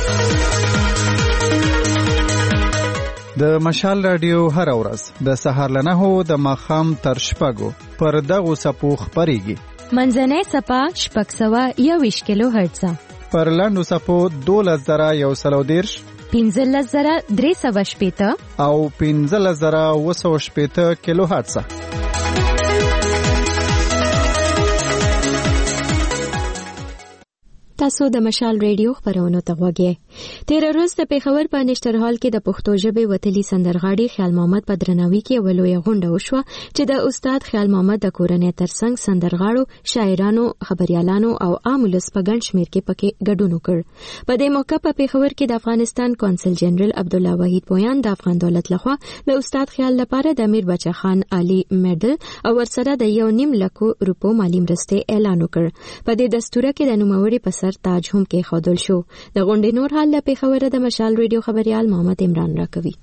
د مشال رادیو هر ورځ د سهار له نهو د ماښام تر شپږو پر دغو څپو خپرېږي. منځنۍ څپه شپږ سوه یوویشت کیلو هرټزه، پر لنډو څپو دولس زره یو سل او دېرش، پنځلس زره درې سوه شپېته او پنځلس زره اوه سوه شپېته کیلو هرټزه. تاسو د مشال ریډیو خبرونو ته غوږی. تیر ورځ د پیښور په نشترحال کې د پښتو ژبې وتلي سندرغاړي خیال محمد په درناوي کې یوه لویه غونډه وشوه چې د استاد خیال محمد د کورنۍ ترڅنګ سندرغاړو، شاعرانو، خبریالانو او عام ولس په ګڼ شمېر کې پکې ګډون وکړ. په دې موقع په پیښور کې د افغانستان کونسل جنرال عبدالله وحید پویان د افغان دولت لخوا د استاد خیال لپاره د امیر بچا خان عالی میډل او ورسره د یو نیم لکو روپو مالی مرستې اعلان وکړ. په دې دستوره کې د نوموړي په تاج هم کې خودل شو. د غونډې نور حال له پیښور د مشال ریډیو خبريال محمد عمران راکوي.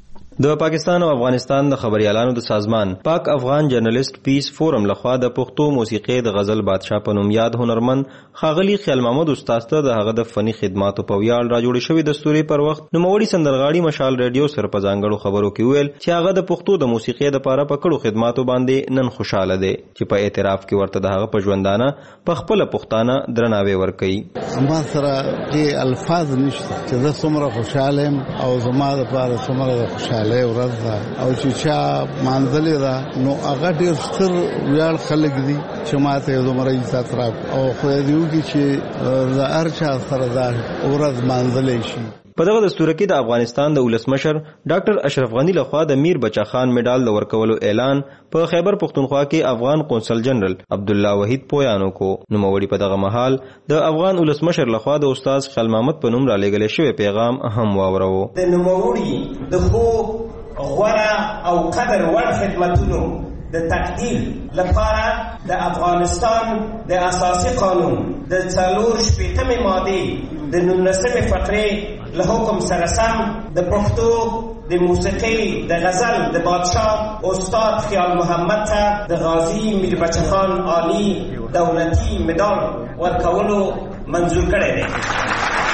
د پاکستان او افغانستان د خبريالانو د سازمان پاک افغان جرنالست پیس فورم لخوا د پښتو موسیقي د غزل بادشاه په نوم یاد هنرمند خاغلی خیال محمد استاد ته د هغه د فني خدماتو په ویاړ را جوړ شوی دستوري پر وخت نوموړي سندرغاړي مشال ریډیو سره په ځانګړو خبرو کې ویل چې هغه د پښتو د موسیقي د لپاره په کړو خدماتو باندې نن خوشاله دي چې په اعتراف کې ورته د هغه په ژوندانه په خپل پښتانه درناوی ورکړي. ما سره کې الفاظ نشته چې زه څومره خوشاله یم او زما لپاره څومره خوشاله ورځ ده او چې چا مانځلې ده نو هغه ډېر ستر ویاړ خلک دي چې ماته یو دومره عزت راکړي او خدای دې وکړي چې د هر چا سره دا ورځ مانځلی شي. په دغه دستور کې د افغانستان د ولسمشر ډاکټر اشرف غنی لخوا د میر بچا خان میډال د ورکولو اعلان په خیبر پختونخوا کې افغان قونسل جنرال عبدالله وحید پویانو کو. نوموړي په دغه مهال د افغان ولسمشر لخوا د استاد خیال محمد په نوم را لېږل شوی پیغام هم واورو. د نوموړي د خو غوره او قدر وړ خدمتونو د تقدیر لپاره د افغانستان د اساسي قانون د څلور شپېتمې مادې د نولسمې فقرې له حکم سره سم د پښتو د موسیقي د غزل د بادشاه استاد خیال محمد ته د غازی میر بچا خان عالی دولتي مډال ورکولو منظور کړی دی.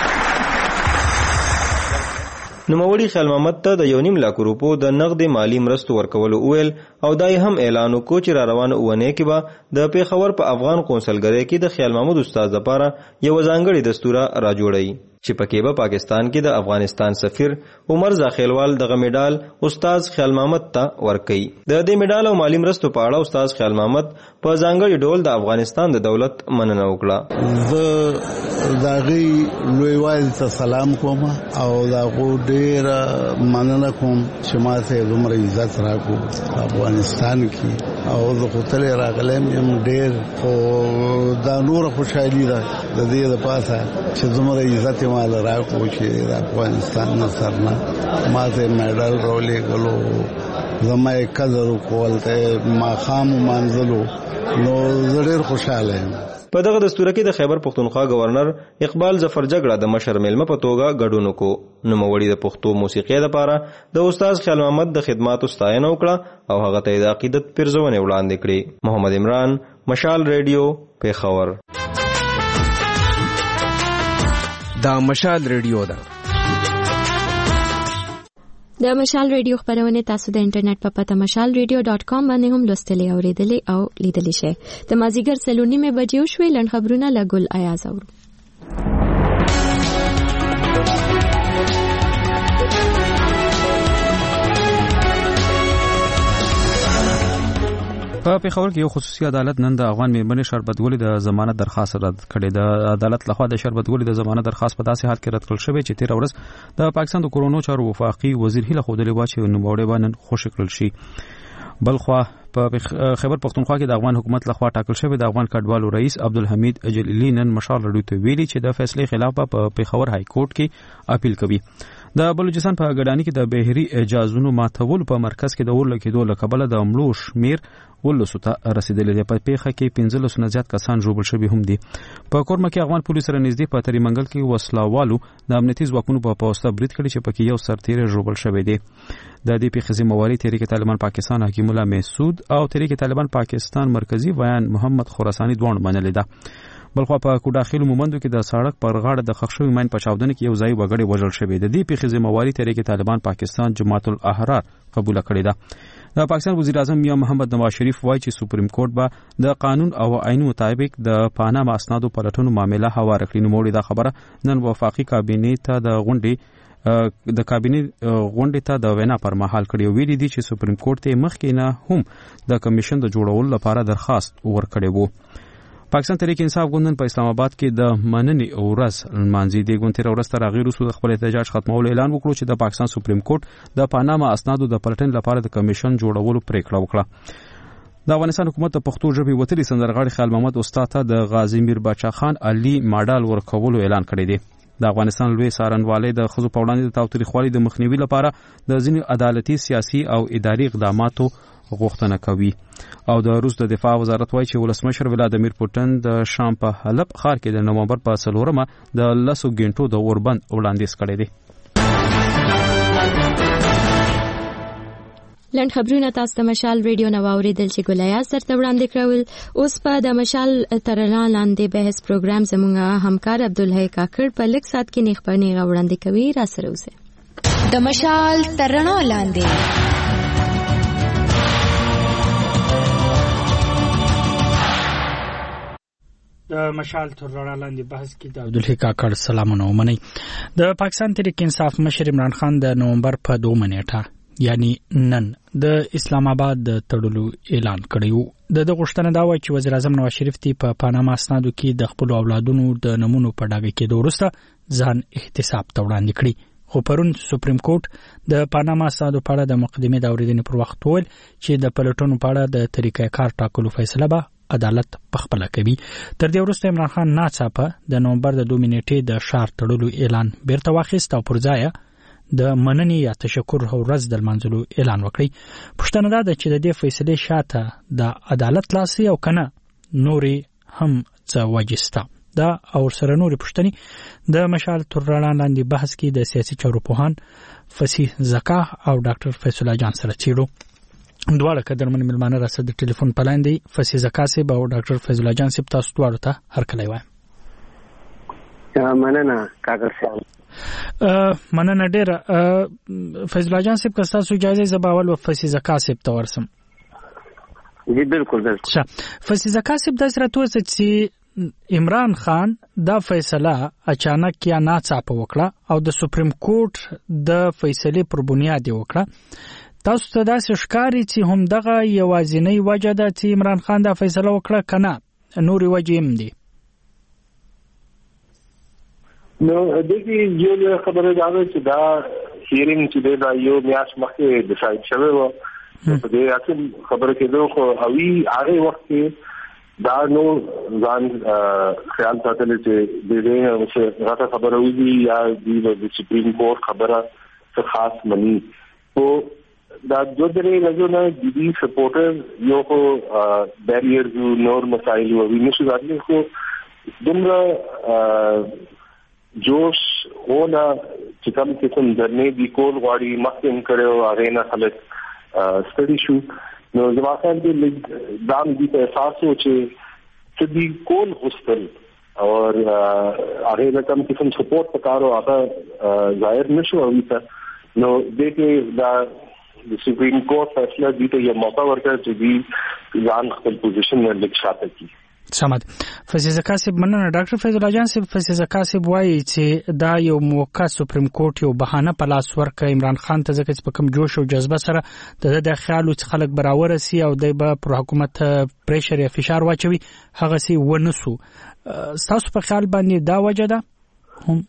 نوموړي خیال محمد ته د یو نیم لاکو روپو د نقد مالی مرستو ورکولو ویل او دای هم اعلان وکړ چې را روانه اونۍ کې به د پیښور په افغان قونسلګرۍ کې د خیال محمد استاد لپاره یو ځانګړي دستوره را جوړوي چې پکې به پاکستان کې د افغانستان سفیر عمر زاخیلوال دغه میډال استاد خیال محمد ته ورکړي. د دې میډال او مالی مرستو په اړه استاد خیال محمد په ځانګړي ډول د افغانستان د دولت مننه وکړه. زه داغي لویوال ته سلام کوم او داغو ډېر مننه کوم چې ماته دومره عزت راکړو افغانستان کې او زه خو تلې راغلم یم ډېر خو دا نور خوشحالي ده د دې لپاره چې دومره عزت مال راکو چې د افغانستان نه سرنا ماته میډل رولې غلو زمای قدر کول ته ما خام منزلو نو زړه خوشاله یم. په دغه دستور کې د خیبر پختونخوا گورنر اقبال ظفر جګړه د مشر میلمه په توګه ګډون وکړ. نوموړي د پښتو موسیقۍ لپاره د استاد خیال محمد د خدماتو ستاینه وکړه او هغه ته د عقیدت پیرزونې وړاندې کړې. محمد عمران، مشال ریډیو، پیښور. دا مشال ریډیو ده. د مشال ریډیو خبرونه تاسو د انټرنیټ په پته مشال ریډیو ډاٹ کام باندې هم لوستلی او ریډلی او لیدلی شئ. د مازیګر سلونی مې بجیو شوې لن خبرونه لګول آیاز اورو. په پیښور کې یو خصوصي عدالت نن د افغان میرمنې شربت ګولې د ضمانت درخواست رد کړې. د عدالت لخوا د شربت ګولې د ضمانت درخواست په داسې حال کې رد کړل شوی چې تیر ورځ د پاکستان د کورونو چارو وفاقي وزیر هیله خودلې و چې نوموړی باندې خوشی کړل شي. بلخوا په خیبر پختونخوا کې د افغان حکومت لخوا ټاکل شوی د افغان کډوالو رئیس عبدالحمید جلیلی نن مشال رډو ته ویلي چې د فیصلې خلاف په پیښور های کورټ کې اپیل کوي. د بلوچستان په ګډانی کې د بهري اجازهونو ماتول په مرکز کې د ورل کېدو له کبله د مړو شمیر ولسو ته رسیدلی دی. په پیښه کې پنځلس نه زیات کسان ژوبل شوي هم دي. په کورمه کې افغان پولیس سره نږدې په تری منګل کې وسلوالو د امنیتي ځواکونو په پوسټه برید کړی چې پکې یو سرتیری ژوبل شوی دی. د دې پیښې ذمہواری تحریک طالبان پاکستان حکیم الله محسود او تحریک طالبان پاکستان مرکزی ویان محمد خراسانی دوه منلې ده. بلخوا په کوډاخیل مومندو کې د سړک پر غاړه د خښ شوی ماین په چاودنه کې یو ځای وګړي وژل شوی. د دې پیښې ذمہواری تحریک طالبان پاکستان جماعت الاحرار قبول کړې ده. د پاکستان وزیر اعظم میاں محمد نواز شریف وایي چې سپریم کورټ به د قانون او آئین مطابق د پاناما اسنادو پلټونو معامله هواره کړي. نوموړي دا خبره نن وفاقي کابینې ته د غونډې د کابینې غونډې ته د وینا پر مهال کړي. ویلي دي چې سپریم کورټ ته مخکې نه هم د کمیشن د جوړولو لپاره درخواست ورکړی وو. پاکستان تحریک انصاف ګوند په اسلام آباد کې د مننې ورځ لمانځي. د ګوند تر ورځ تر غیر رسو خپل احتجاج ختمولو اعلان وکړو چې د پاکستان سپریم کورټ د پاناما اسنادو د پلټنې لپاره د کمیشن جوړولو پریکړه وکړه. د افغانستان حکومت د پښتو ژبې وتلي سندرغاړي خیال محمد استاد ته د غازی میر باچا خان علي ماډال ورکولو اعلان کړی دی. د افغانستان لوی څارنوالۍ د ښځو په وړاندې د تاوتریخوالي د مخنیوي لپاره د ځینو عدالتي سیاسي او اداري اقداماتو غوښتنه کوي. او د روس د دفاع وزارت وایي چې ولسمشر ولادیمیر پوتین د شام په حلب ښار کې د نومبر په څلورمه د لسو غنټو د اوربند وړاندیز کړی دی. لنډ خبرونه تاسو ته مشال ریډیو نو اوریدل چې ګولیا سره وړاندې کړول. اوس په د مشال ترلا لاندې بحث پروګرام زموږه همکار عبدالحی کاکړ په لک سات کې نخبرونه وړاندې کوي. را سره اوسه د مشال ترلا لاندې. د مشال تر رڼا لاندې بحث کې د عبدالحی کاکړ سلامونه ومني. د پاکستان تحریک انصاف مشر عمران خان د نومبر په دوه نیټه یعنی نن د اسلام آباد د تړلو اعلان کړی. د د غوښتنه دا و چې وزیر اعظم نواز شریف تی په پاناما اسنادو کې د خپل اولادونو د نمونو په ډاګه کې وروسته ځان احتساب ته وړاندې کړي. خو پرون سپریم کورټ د پاناما اسنادو په اړه د مقدمې د اورېدنې پر وخت وویل چې د پلټنو په اړه د طریقې کار ټاکلو فیصله به عدالت پخپله کوي. تر دې وروسته عمران خان ناڅاپه د نومبر د دوه نیټې د شهر تړلو اعلان بیرته واخیست او پر ځای د مننې یا تشکر ورځ د لمانځلو اعلان وکړي. پوښتنه دا ده چې د دې فیصلې شاته د عدالت لاسي او کنه نورې هم څه وجې شته. دا او سره نورې پوښتنې د مشال تر رڼا لاندې بحث کې د سیاسي چارو پوهان فصیح زکا او ډاکټر فیصل الله جان سره چیرو. دواړه قدرمن ملمانه را سره د ټلیفون په لاین دی. فصیح زکا صاحب او ډاکټر فیصل الله جان صاحب تاسو دواړو ته هرکلی وایم. مننه کاکړ صاحب. مننه ډېره. فیصل الله جان صاحب که ستاسو اجازه زه به اول فصیح زکا صاحب ته ورسم. جی بالکل بالکل. ښه فصیح زکا صاحب داسې راته ووایه چې عمران خان دا فیصله اچانک یا ناڅاپه وکړه او د سپریم کورټ د فیصلې پر بنیاد یې وکړه. تاسو ته داسې ښکاري چې هم دغه یوازینۍ وجه ده چې عمران خان دا فیصله وکړه که نه نورې وجې هم دي؟ نو دغې یو خبره دا ده چې دا هیرینګ چې دی دا یو میاشت مخکې ډیسایډ شوی و. په دې اصل خبره کېدو خو هغوی هغې وخت کې دا نو ځان خیال ساتلی چې د دې څه غټه خبره وځي یا د سپریم کورټ خبره څه خاص مني. خو دا دو درې ورځې نه د دې سپورټر یو خو بیریئرز نور مسایل وي نشو راتلی. خو دمره جوش اونا چې کوم قسم درنې دی کول غواړي مخکې کړو هغه نه خلک ستړي شو. نو زما خیال دی دام دې ته احساس و چې چې دی کول غوښتل او هغه نه کوم قسم سپورټ پکارو هغه ظاهر نشو او ته نو دې کې دا د سپریم کورټ فیصله دې ته یو موقع ورکړ چې دی ځان خپل پوزیشن نه لږ شاته کړي. سمد. فیض کاسب مننه. ډاکټر فیض الله جان صاحب، فیض کاسب وایي چې دا یو موقع سپریم کورټ یو بهانه په لاس ورکړ عمران خان ته، ځکه چې په کوم جوش او جذبه سره د د خیال چې خلک براور سي او د پر حکومت پریشر یا فشار واچوي هغه سي ونسو. تاسو په خیال باندې دا وجه ده؟ هم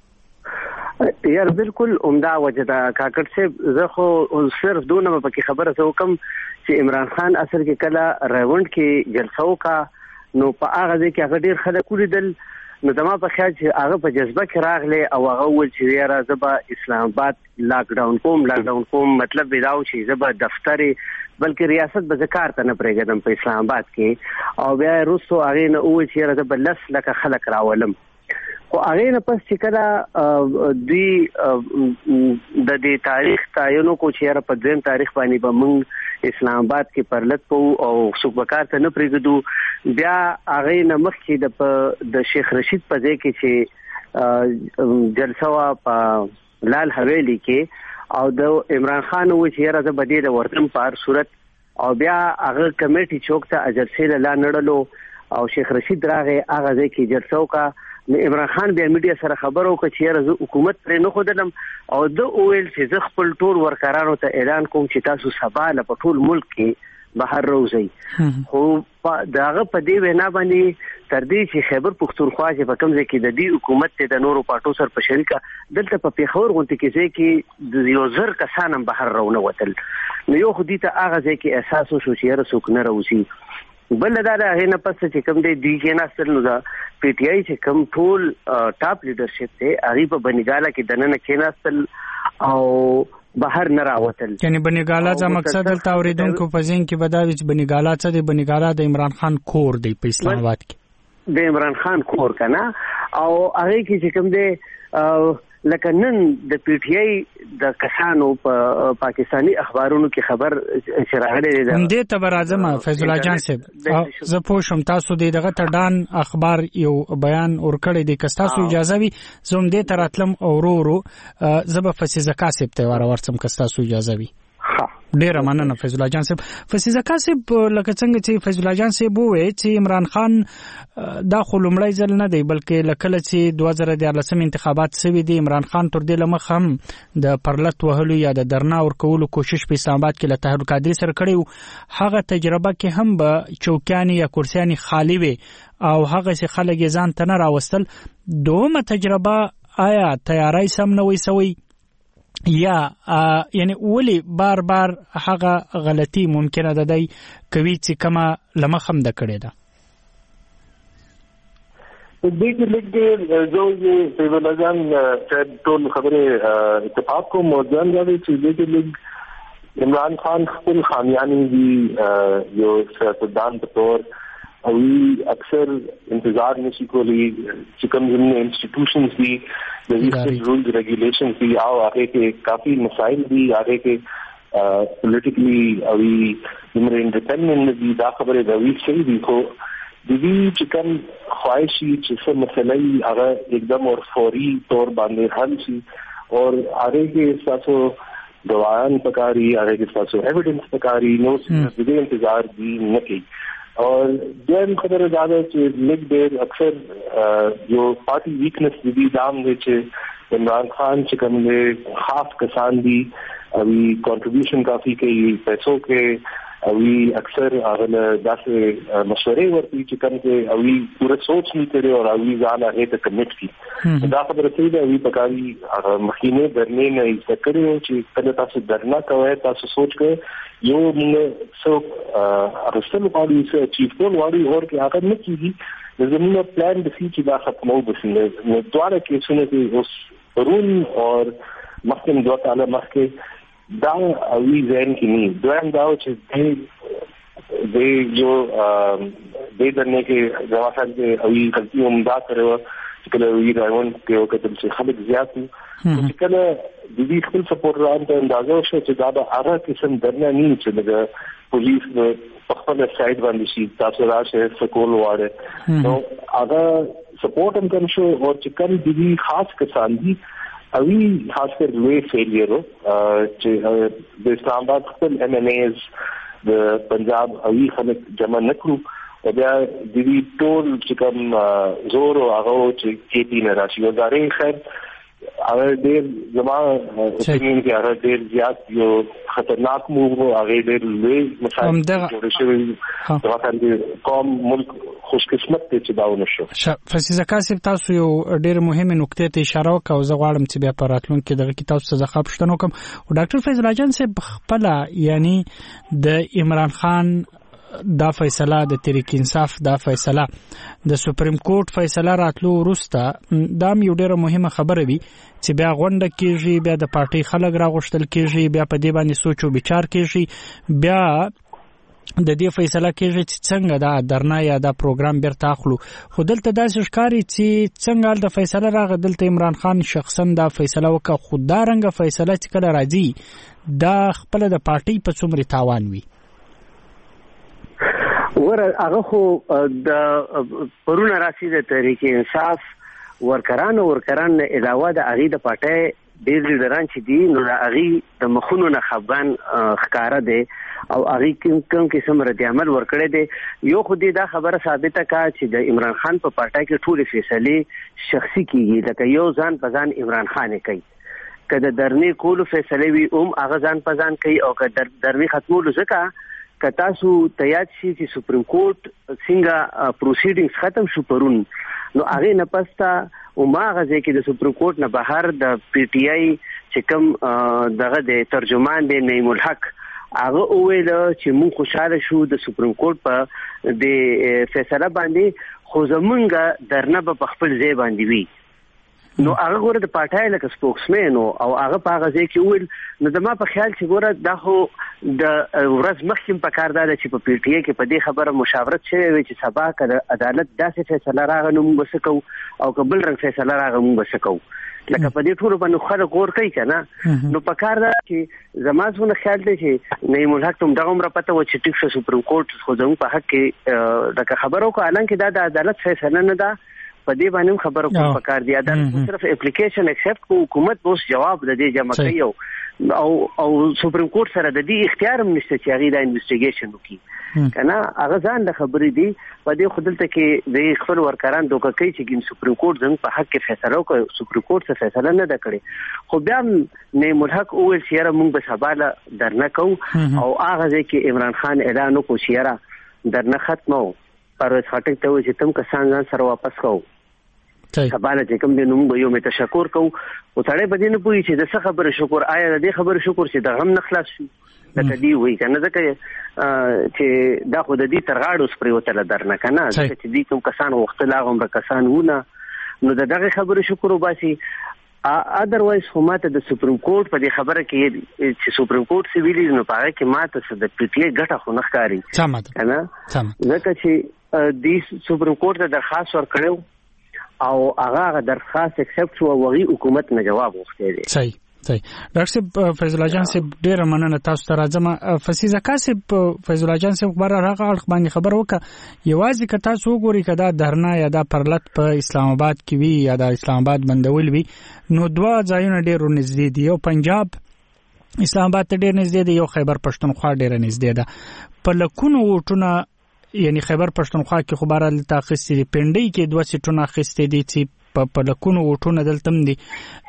یار بالکل عمده وجه ده کاکړ صاحب. زه خو صرف دونه په خبره زه کوم چې عمران خان اصل کې کله راوند کې جلسه وکا نو په هغه ځای کې هغه ډیر خلک ولیدل، نو دما په خیال چې هغه په جذبه کې راغلی او هغه ول چې یاره زه به اسلام آباد لاک ډاون کوم لاک ډاون کوم مطلب دا و چې زه به دفترې بلکې ریاست به زه کار ته نه پرېږدم په اسلام آباد کې، او بیا وروستو هغې نه وویل چې یاره زه به لس لکه خلک راولم. خو هغې نه پس چې کله دوی د دې تاریخ تعین وکړو چې یاره په دویم تاریخ باندې به موږ اسلام آباد کې پرلط کوو او څوک به کار ته نه پرېږدو، بیا هغې نه مخکې د شیخ رشید په ځای کې چې جلسه وه په لال حویلي کې او د عمران خان وویل چې یاره زه به دې د ورتم په هر صورت، او بیا هغه کمیټي چوک ته اجرسې له لا نړلو او شیخ رشید راغی هغه ځای کې جلسه وکړه. نو عمران خان بیا میډیا سره خبر وکړه چې یاره زه حکومت پرې نه ښودلم او ده وویل چې زه خپل ټول ورکرانو ته اعلان کوم چې تاسو سبا له په ټول ملک کې بهر روزئ. خو د هغه په دې وینا باندې تر دې چې خیبر پښتونخوا چې په کوم ځای کې د دې حکومت ته د نورو پاټو سره په شریکه دلته په پیښور غونډه کې ځای کې د یو زر کسان هم بهر راونه وتل، نو یو خو دې ته هغه ځای کې احساس وشو چې یاره څوک نه راوځي. بل دا د هغې نه پس چې کوم دی دوی کېناستل نو دا پی ټي آی چې کوم ټول ټاپ لیډرشپ دی هغې په بنګاله کې دننه کېناستل او بهر نه راوتل. یعنې بنګاله ځا مقصد دلته اورېدونکو په ذهن کې به دا وي چې بنګاله څه دی؟ بنګاله د عمران خان کور دی په اسلام آباد کې، د عمران خان کور که نه، او هغې کې چې کوم دی لکه نن د پی ټي آی د کسانو په پاکستانی اخبارونو کې خبر چې راغلی دی همدې ته به راځم فیض الله جان صاحب. زه پوه شم تاسو د دغه ته ډان اخبار یو بیان ورکړی دی، که ستاسو اجازه وي زه همدې ته راتلم او ورو ورو زه به فیض کاسب ته واره ورڅم که ستاسو اجازه وي. ډیره مننه فیض الله جان صاحب. فیض کاسب لکه څنګه چې فیض الله جان صاحب وویل چې عمران خان دا خو لومړی ځل نه دی بلکې له کله چې دوه زره دیارلسم انتخابات سوي دي عمران خان تر دې له مخه هم د پرلط وهلو یا د درنا ورکولو کوشش په اسلام آباد کې له طاهر القادري سره کړی و. هغه تجربه کې هم به چوکیانې یا کرسیانې خالي وي او هغسې خلک یې ځان ته نه راوستل. دومه تجربه آیا تیاری سم نه وی سوی یا یعنی ولی بار بار هغه غلطی ممکنه ده دی کوي چې کومه لمخم ده کړې ده؟ دې کې لږ زه فیض الله جان صاحب ټول خبرې اتفاق کوم او ځان غواړي چې دې کې لږ عمران خان خپل خامیانې دي یو سیاستدان په طور او اکثر انتظار نشي کولی چې کوم زموږ انسټیټیوشنز دي د ریسرچ رولز ریګولیشنز دي او هغه کې کافي مسایل دي هغه کې پولیټیکلی او زموږ انډیپندنٹ دي دا خبره د وی صحیح دي خو د دې چې کوم خواهشي چې څه مسله هغه एकदम اور فوري طور باندې حل شي او هغه کې تاسو گواهان پکاري هغه کې تاسو ایویډنس پکاري نو دې انتظار دي نه کوي. اور دویم خبره دا ده چې لږ ډېر اکثر یو پارټي ویکنس د دې دام دی چې عمران خان چې کوم دی خاص کسان دي او کنټریبیوشن کافي کوي پیسو کې او اکثر هغه داسې مشورې ورکوي چې کوم کې او پوره سوچ نه کوي او او ځان هغه ته کمیټ کی دا خبره ته دی او پکاري هغه مخینه درنې نه یې کړو چې کله تاسو درنا کوئ تاسو سوچ کوئ یو موږ څو ارسل غواړي چې چیف کول غواړي او کې هغه نه کیږي زموږ پلان د سې چې دا ختمو بسنه نو دواړه کې څونه کې اوس رون او مخکې دوه کاله مخکې دا اوی ځین کې نه دویم دا چې د یو دې درنه کې ځواسان کې اوی غلطي عمدا کړو چې کله وی راون کې او کتل چې خلک زیات چې کله د دې خپل سپورټ راځي ته اندازه شو چې دا به هغه قسم درنه نه چې د پولیس په خپل سایت باندې شي تاسو راشه سکول واړه نو هغه سپورټ هم کوم شو او چې کوم د دې خاص کسان دي اوی خاص کر لوی فیلیر چې د اسلام آباد خپل ام ان ایز د پنجاب اوی خلک جمع نکړو او بیا د دې ټول چې کوم زور او هغه چې کې دي نه راشي او دا ری خیر هغه ډېر زما اوپینین کې هغه ډېر زیات یو خطرناک موو هغه ډېر لوی مثال جوړ شوی دا څنګه کوم ملک خوش قسمت ته چې داونه شو فیض کاسب تاسو یو ډېر مهمه نقطه ته اشاره وکاو زه غواړم چې بیا پر راتلونکو دغه کې تاسو څخه پوښتنه وکم او ډاکټر فیض راجان صاحب خپل یعنی د عمران خان دا فیصله د تحریک انصاف دا فیصله د سپریم کورټ فیصله راتلو وروسته دا یو ډیره مهمه خبره وي چې بیا غونډه کیږي بیا د پارټي خلک راغوښتل کیږي بیا په دې باندې سوچ او بچار کیږي بیا د دې فیصله کیږي چې څنګه دا درنا یا دا پروګرام بیرته اخلو خو دلته داسې ښکاري چې څنګه د فیصله راغله دلته عمران خان شخصا دا فیصله وکړه خو دا رنګه فیصله چې کله راځي دا خپل د پارټي په څومره تاوان وي ور هغه خو د پرونه راسي د تحریک انصاف ورکران ورکران علاوه د اغي د پټه ډېر لیډران چې دي نو د اغي د مخونو نه خفغان ښکارا دي او اغي کوم کوم قسم رد عمل ورکړي دي یو خو دې دا خبره ثابته کا چې د عمران خان په پټه کې ټول فیصله شخصي کیږي لکه یو ځان په ځان عمران خان کوي کله درنې کولو فیصله وي اوم هغه ځان په ځان کوي او کله درنې ختمولو ځکه کتا سو تیاد شي چې سپریم کورټ څنګه پروسیډینګز ختم شو پرون نو هغه نه پستا او ما غزه کې د سپریم کورټ نه بهر د پی ټ آی چې کوم دغه د ترجمان دی نعیم الحق هغه وویل چې مون خوشاله شو د سپریم کورټ په د فیصله باندې خو زمونږ درنه په خپل ځای باندې وی نو هغه ګوره د پارټای لکه سپوکسمن او هغه په هغه ځای کې ویل نو زما په خیال چې ګوره دا خو د ورځ مخکې په کار دا چې په پی ټ آی کې په دې خبره مشاورت شوی وي چې سبا کړه عدالت داسې فیصله راغنو موږ وسکو او قبل رنګ فیصله راغنو موږ وسکو لکه په دې ټول باندې خلک غور کوي کنه نو په کار دا چې زما څونه خیال دی چې نعیم الحق تم دغه عمر پته و چې ټیک شو سپریم کورټ خو زموږ په حق کې دا خبرو کو اعلان کې دا د عدالت فیصله نه ده په دې باندې خبرو کوم پکار دی عدالت صرف اپلیکیشن ایکسپټ کو حکومت اوس جواب د دې جمع کوي او او سپریم کورټ سره د دې اختیار هم نشته چې هغه د انویسټیګیشن وکړي کنه هغه ځان د خبرې دی په دې خدلته کې د خپل ورکران دوکه کوي چې سپریم کورټ زموږ په حق کې فیصله وکړي سپریم کورټ څه فیصله نه ده کړې خو بیا نعیم الحق اول سیاره موږ به سباله درنه کو او هغه ځکه عمران خان اعلان وکړ چې درنه ختمو پرویز خټک ته چې تم کسان ځان سره واپس کوو سباله چې کوم د نوم یو مې تشکر کوم او تړې بدین پوي چې د څه خبره شکر آیا د دې خبره شکر چې د غم نخلاص شي لکه دی وای کنه ځکه چې دا خو د دې ترغاړو سپری وته درنه کنه چې دې کوم کسان وخت لا هم را کسان ونه نو دغه خبره شکر وباسي اذروایز خو ماته د سپریم کورټ په دې خبره کې چې سپریم کورټ سی ویلي نو پاره کې ماته څه د پی ټ آی ګټه خو نه ښکاری کنه ځکه چې د سپریم کورټ ته درخواست ورکړو او هغه درخواست ایکسپټ شو او حکومت نه جواب وغوښته دي صحیح صحیح ډاکټر صاحب فیض الله جان صاحب ډیر مننه تاسو ته راځم فسیزه کاسب فیض الله جان صاحب خبر راغه اړه باندې خبر وکړه یوازې که تاسو وګورئ کدا درنا یا دا پرلط په اسلام آباد کې وی یا د اسلام آباد بندول وی نو دوا ځایونه ډیر نږدې دي او پنجاب اسلام آباد ته ډیر نږدې دی یو خیبر پښتونخوا ډیر نږدې ده په لکونو وټونه یعنی خیبر پښتونخوا کې خبره لته اخستې دي پنډۍ کې دوه سیټونه اخستې دي چې په لکونو وټونه دلتم دي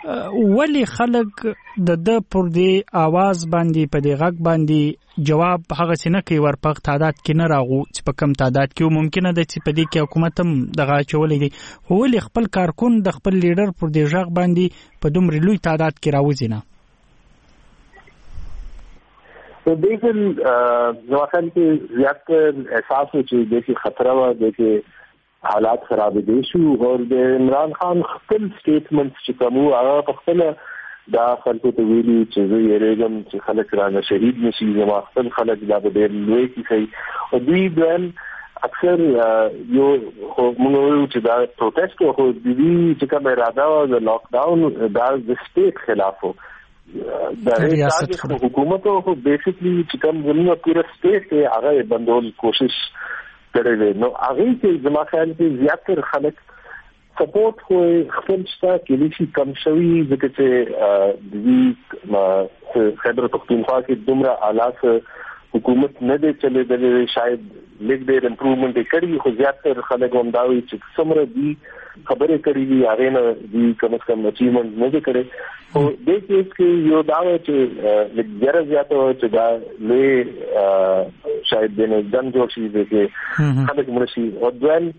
ولی خلک د د پر دی आवाज باندې په دی غږ باندې جواب هغه څنګه کوي ورپغ تعداد کې نه راغو چې په کم تعداد کې ممکنه ده چې په دې کې حکومت هم دغه چولې دي ولی خپل کارکون د خپل لیډر پر دی ژغ باندې په دومره لوی تعداد کې راوځي نه تو دیکھیں نواخان کے زیادہ احساس ہو چکی دیکھیں خطرہ ہوا دیکھیں حالات خراب دیشو اور عمران خان خپل سٹیٹمنٹس چې کوم هغه خپل دا خلکو ته ویلي چې زه یریږم چې خلک رانه شهید نشي زما خپل خلک دا به ډېر لوی کیږي او دوی ځان اکثر یو موږ چې دا پروتست خو د دې چې کوم اراده او د لاک ډاون دا د سټیټ خلاف وو د ریاست حکومت خو بیسیکلی چې کوم ولنه پوره سټیټ ته هغه بندول کوشش کړی نو هغه چې زما خیال کې زیاتره خلک سپورت خو خپل شته کې لشي کم شوی ځکه چې د دې خیبر پختونخوا کې دومره اعلی حکومت نه دی چلېدلې شاید لیک ډېر امپروومنټ کړي خو زیاتره خلک هم دا وایي چې څومره دي خبرې کړي دي هغې نه دي کم از کم اچیومنټ نه دی کړی خو دې کیس کې یو دا وایي چې لږ ډېره زیاته وایي چې دا لوی شاید دی نه ځان جوړ شي دی کې خلک مړه شي او دویم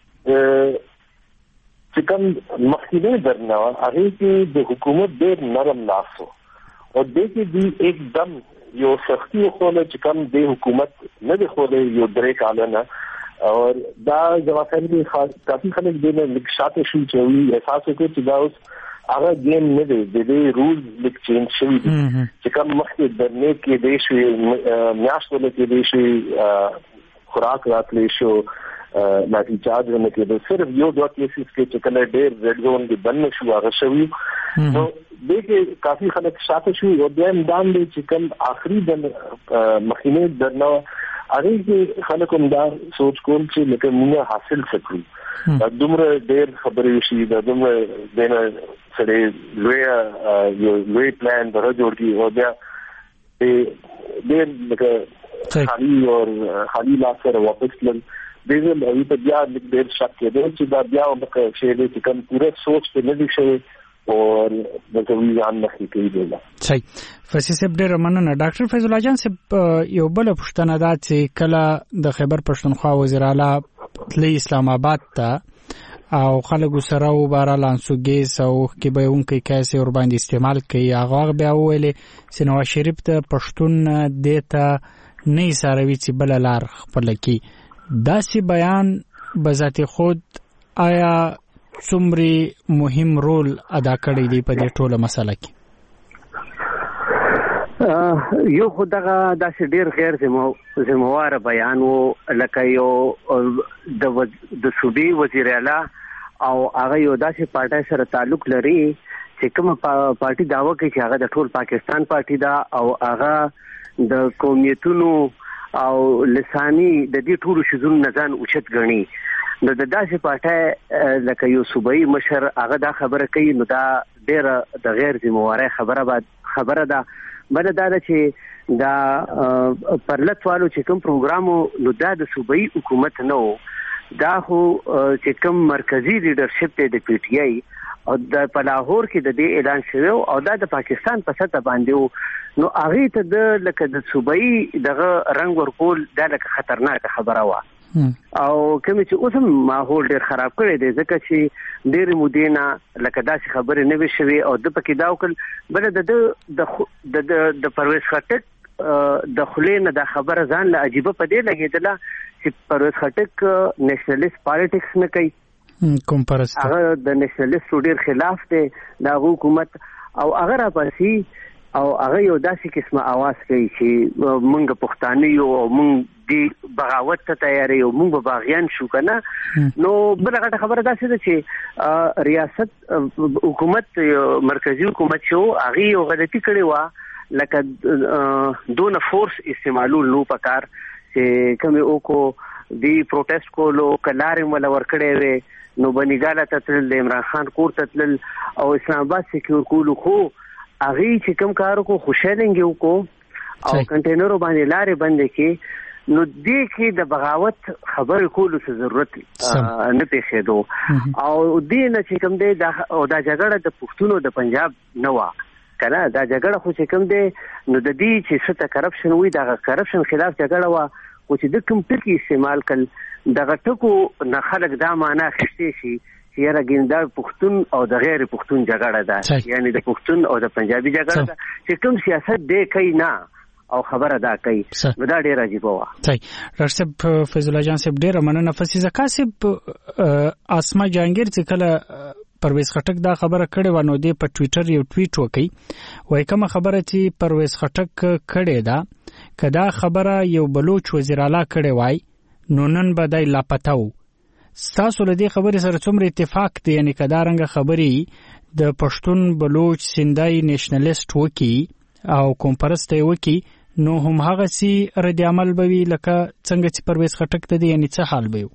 چې کوم مخکینی درنه هغې کې د حکومت ډېر نرم لاس و او دې کې دوی एकदम یو سختی خوله چې کوم د حکومت نه دی خوله یو درې کاله نه او دا ځوافن دي کافي خلک دې نه لیک شاته شو چې وی احساس وکړي چې دا اوس هغه گیم نه دی د دې رول لیک چینج شوی دي چې کوم مخکې درنه کې دی شو میاشتونه کې دی شو خوراک راتلی شو لاټي چارج نه کېده صرف یو دوه کیسز کې چې کله ډېر ریډ زون کې بند شو هغه شوی نو دغه کافي خلک شاته شو او د امدان دي چې کوم آخري د مخینه درنه هغه کې خلک هم دا سوچ کول چې لکه موږ حاصل کړو دا دومره ډېر خبرې شي دا دومره دنه سره لوی یو لوی پلان درته جوړ کی او بیا ډېر لکه خالي او خالي لاسره واپس لن دغه لوي په بیا ډېر شک کېده چې دا بیا وکړي چې د کوم پوره سوچ په لدی شوی او د تولیدان مخې کې دی. صحیح. فصیح صاحب ډېر مننه. ډاکټر فیض الله جان صاحب یو بل پوښتنه ده چې کله د خیبر پښتونخوا وزیر اعلی تلی اسلام آباد ته او خلکو سره و بارا لانسوګیس او کې به اونکي کیسه ور باندې استعمال کوي هغه بیا ویلې چې نواز شریف ته پښتون دیتا نه ساروي چې بل لار خپل کی داسې بیان بذات خود آیا څومره مهم رول ادا کړی دی په دې ټوله مسله کې؟ یو خدغه داسې ډیر غیر ذمہوار بیان وو لکه یو د د صوبې وزیر اعلی او هغه یو داسې پارټي سره تعلق لري چې کوم پارټي داوا کوي چې هغه د ټول پاکستان پارټي دا او هغه د قومیتونو او لسانی د دې ټولو شذون نزان اوچت غني نو د داسې پټه لکه یو صوبایي مشر هغه دا خبره کوي نو دا ډېر د غیر ذمہواره خبره بعد خبره ده بل دا چې دا پرلط والو چې کوم پروګرامو نو دا د صوبایي حکومت نو دا خو چې کوم مرکزی لیډرشپ ته د پی ټی آی او د پلاهور کې د دې اعلان شوی او دا د پاکستان په سطح باندې نو هغه ته د لکه د صوبایي دغه رنگ ورکول دا لکه خطرناک خبره و او کوم چې اوس هم ماحول ډیر خراب کړی دی ځکه چې ډیر مودینا لکه داسې خبرې نه وي شوي او د پکې دا وکړ بل د د د پرویز خټک د خلینو د خبره ځان له عجيبه پدې لګیدله چې پرویز خټک نېشنلیست پالیټکس نه کوي کوم پرست هغه د نېشنلیست ډیر خلاف دی د حکومت او هغه را پاسي او هغه یو داسې قسمه आवाज کوي چې مونږ پښتانه یو او مونږ دی بغاوت ته تیار یو مونږ به باغیان شو کنه نو بل غټه خبره داسې ده چې ریاست حکومت مرکزی حکومت شو هغه یو غلطي کړې و لکه دون فورس استعمالول نو پکار چې کوم او کو دی پروتست کولو کلارې مل ور کړې وې نو بنګاله ته د عمران خان کور ته تل او اسلام آباد سکیور کولو خو هغه چې کوم کارو کو خوشالنګ کو او کنټینرو باندې لارې بندې کې نو دې کې د بغاوت خبر کولو څه ضرورت نه پېښېدو او دې نه چې کوم دې او دا جګړه د پښتونو د پنجاب نه و کنه دا جګړه خو چې کوم دې نو د دې چې څه کرپشن وي دا کرپشن خلاف جګړه و او چې د کوم ټکی استعمال کړي دغه ټکو نه خلک دا معنا خشته شي چې یاره ګیندار پښتون او د غیر پښتون جګړه ده یعنی د پښتون او د پنجابي جګړه ده چې کوم سیاست دې کوي نه او خبره دا کوي دا ډیر عجیب و. صحیح. ډاکټر صاحب فیض الله جان صاحب ډیر مننه. فصیح زکا صاحب اسما جهانگیر چې کله پرویز خټک دا خبره کړې و نو دې په ټوئیټر یو ټویټ وکړي وای کوم خبره چې پرویز خټک کړې ده کدا خبره یو بلوچ وزیر اعلی کړې وای نو نن به دی لاپته و. ستاسو له دې خبرې سره څومره اتفاق دی؟ یعنې که دارنګه خبرې د پښتون بلوچ سیندای نیشنلیسټ وکړي او قوم پرسته یې وکړي نو هم هغسې رد عمل به وي لکه څنګه چې پرویز خټک ته دی، یعنې څه حال به وي؟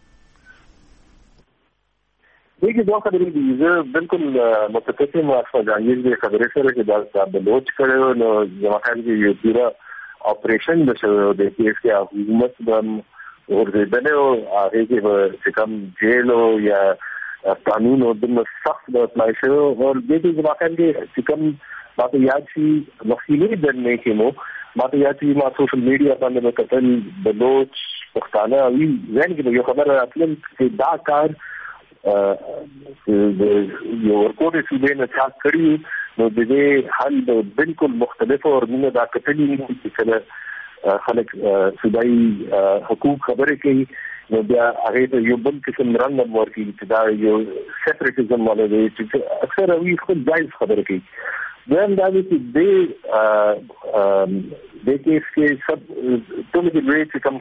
دیکھیے دو خبریں دي، زه بالکل متفق یم اصفا جهانگیر دې خبرې سره چې دا بلوچ کړی نو زما خیال کې یو پوره اپریشن به شوی و د کیس کې حکومت به ورزیدلی و، هغې کې به چې کوم جیل و یا قانون و دومره سخت به اپلای شوی و. اور دې کې زما خیال کې چې کوم ما ته یاد شي مخکینی جرمې کې مو ما ته یاد شي ما سوشل میډیا باندې به کتل بلوچ پښتانه وي ذهن کې به یو خبره راتلل چې دا کار یو ورکوټې صوبې نه چا کړي نو د دې حل به بالکل مختلف او موږ دا کتلي چې کله خلک صوبایي حقوق خبرې کوي نو بیا هغې ته یو بل قسم رنګ هم ورکوي چې دا یو سیپریټیزم والا دی چې اکثر هغوی خپل جایز خبرې کوي. دویم دا دی چې دې دې کیس کې سب ټولې د لوی چې کوم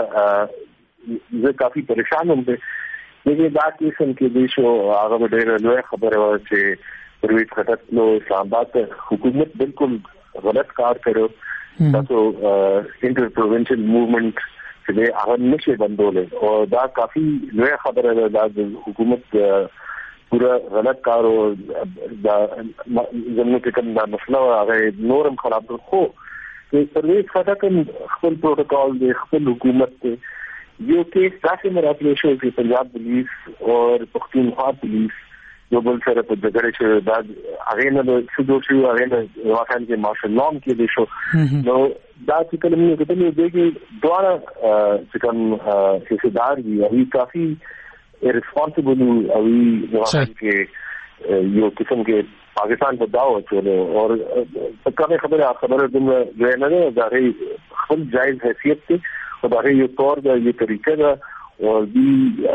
خبره زه کافي پریشان هم دی. دیکھیے دا کیس هم کې دی شو هغه به ډېره لویه خبره وه چې پرویز خټک نو اسلام آباد ته حکومت بالکل غلط کار کړو. تاسو انټر پروونشل موومنټ چې دی هغه نشي بندولی او دا کافي لویه خبره ده. دا د حکومت پوره غلط کار او دا زموږ چې کوم دا مسله وه هغه نور هم خراب کړ. خو پرویز خټک هم خپل پروټوکال دی، خپل حکومت دی. یو کیس داسې مراتلې شو چې پنجاب پولیس او پښتونخوا پولیس یو بل سره په جګړه شوې، دا هغې نه به څه جوړ شوي هغې نه زما خیال کې مارشل لا هم کېدی شو. نو دا چې کله موږ کتلي دی کې دواړه چې کوم حصېدار دي هغوی کافي ارسپانسبل وو، هغوی زما خیال کې یو قسم کې پاکستان په داو اچولی او په کمې خبرې خبره دومره لویه نه ده، د هغې خپل جایز حیثیت دی او د هغې یو طور ده، یو طریقه ده او دی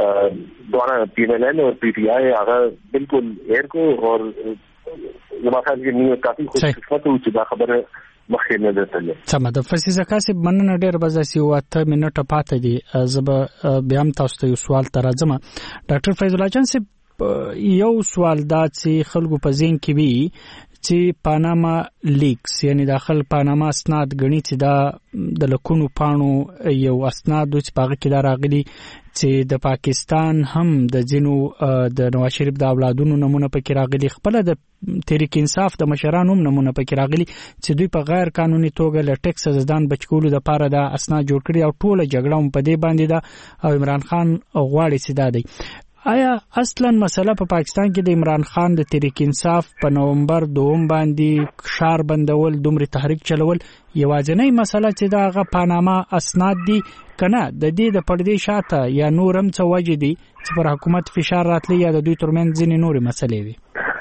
دواړه پی ایل این او پی ټي آی هغه بالکل هیر کو. اور زما خیال کې موږ کافي خوش قسمت وو چې دا خبره مخکې نه ده تللې. سمه ده. فیض زکا صاحب مننه ډېر به داسې یو اته منټه پاته دي، زه به بیا هم تاسو ته یو سوال ته راځم. ډاکټر فیض الله جان صاحب یو سوال دا چې خلکو په ذهن کې وي چې پاناما لیکس یعنی داخل پاناما اسناد غني چې دا د لکونو پانو یو اسناد چې پاغه کې دا راغلي چې د پاکستان هم د جنو د نواز شریف د اولادونو نمونه پکې راغلي، خپل د تحریک انصاف د مشرانو هم نمونه پکې راغلي چې دوی په غیر قانوني توګه له ټیکس زدان بچکولو د پاره د اسناد جوړ کړي او ټوله جګړه هم په دې باندې ده او عمران خان غواړي چې دا دی. آیا اصلا مسله په پاکستان کې د عمران خان د تحریک انصاف په نومبر دوم باندې شار بندول دومره تحریک چلول یوازینی مسله چې دا غ پاناما اسناد دي کنه د دې د پردې شاته یا نورم څه وجه دي چې پر حکومت فشار راتلی یا د دوی ترمن ځینې نورې مسلې وي؟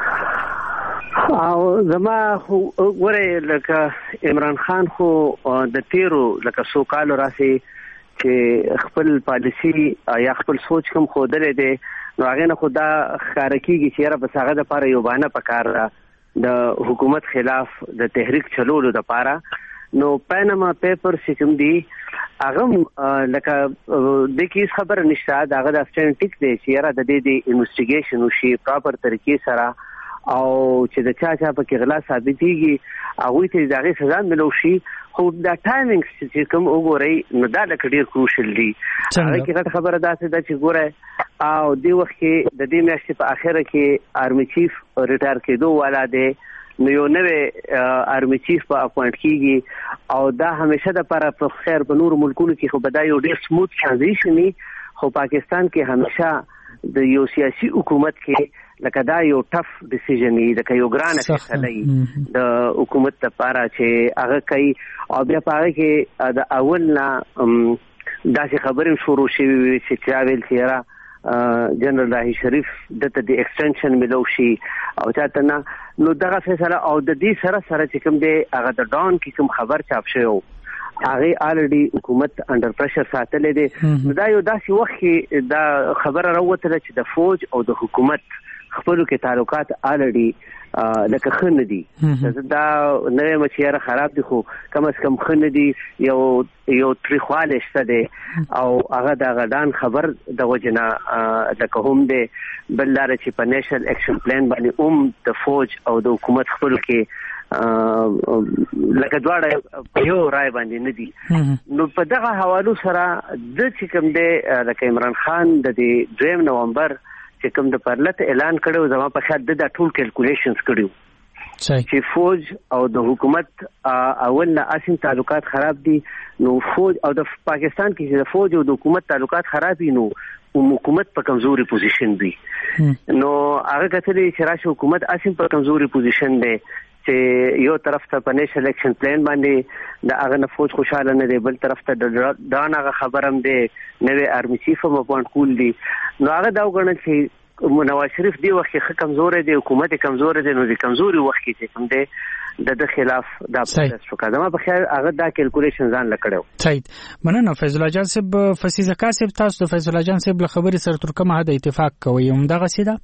او زما خو وره لکه عمران خان خو د تیرو لکه سو کالو راسي چې خپل پالیسی یا خپل سوچ کوم خودلې دی نو هغه نه خدا ښکار کیږي چې را بس هغه د پاره یو باندې پکار د حکومت خلاف د تحریک چلولو د پاره. نو پاناما پیپر سکم دی هغه لکه د کیس خبر نشته، هغه د افټنټیک دی چې را د دې د انویسټیګیشن وشي پراپر طریقې سره او چې د چا چا په کې غلا ثابتېږي هغوی ته د هغې سزا ملو شي. خو دا ټایمنګ چې کوم وګورئ نو دا لکه ډېر کروشل دي. هغې کې غټ خبره داسې ده چې ګورئ او دې وخت کې د دې میاشتې په اخره کې آرمي چیف ریټایر کېدو والا دی، نو یو نوی آرمي چیف په اپوینټ کېږي او دا همیشه دپاره په خیر په نورو ملکونو کې خو به دا یو ډېر سموت ټرانزیشن وي، خو پاکستان کې همیشه د یو سیاسي حکومت کې لکه دا یو ټف ډیسیژن دی، لکه یو ګرانه فیصله وي د حکومت لپاره چې هغه کوي او بیا په هغه کې د اول نه داسې خبرې شروع شوي وي چې چا ویل چې یاره جنرال راهي شریف دته د ایکسټنشن ملو شي او چاته نه. نو دغه فیصله او د دې سره سره چې کوم دی هغه د ډان کې کوم خبر چاپ شوی و هغه الریډي حکومت انډر پریشر ساتلې دی. نو دا یو داسې وخت کې دا خبره راووتله چې د فوج او د حکومت خپلو کې تعلقات الړي لکه خن دي دا نوې مچیره خراب دي خو کم از کم خن دي یو یو تریخواله شته دي او هغه د غدان خبر د وجنه د کوم دي بل لار چې په نېشنل اکشن پلان باندې اوم د فوج او د حکومت خپل کې لکه دواړه په یو رای باندې نه دي نو په دغه حوالو سره د چې کوم دی لکه عمران خان د دویم نومبر چې کوم د پرلط اعلان کړو زما په خیال د ټول کیلکولیشنز کړو چې فوج او د حکومت اول نه اسیم تعلقات خراب دي نو فوج او د پاکستان کې چې د فوج او د حکومت تعلقات خراب دي نو حکومت په کمزوري پوزیشن دی نو هغه کتلې چې راشه حکومت اسیم په کمزوري پوزیشن دی چې یو طرف ته په نېشنل اکشن پلان باندې د هغه نه فوج خوشاله نه دی بل طرف ته دا نه خبرم دی نوې آرمي چیف هم اپوینټ کول دي نو هغه دا وګڼل چې نواز شریف دی وخت کې کمزور دی حکومت کمزور دی نو د کمزوري وخت کې کوم دی د خلاف دا پروسس وکړه ما په خیال هغه دا کیلکولیشن ځان لکړو صحیح مننه فیض الله جان صاحب فسیزه کاسب تاسو د فیض الله جان صاحب له خبرې سره تر کومه حد اتفاق کوئ هم دغه سیده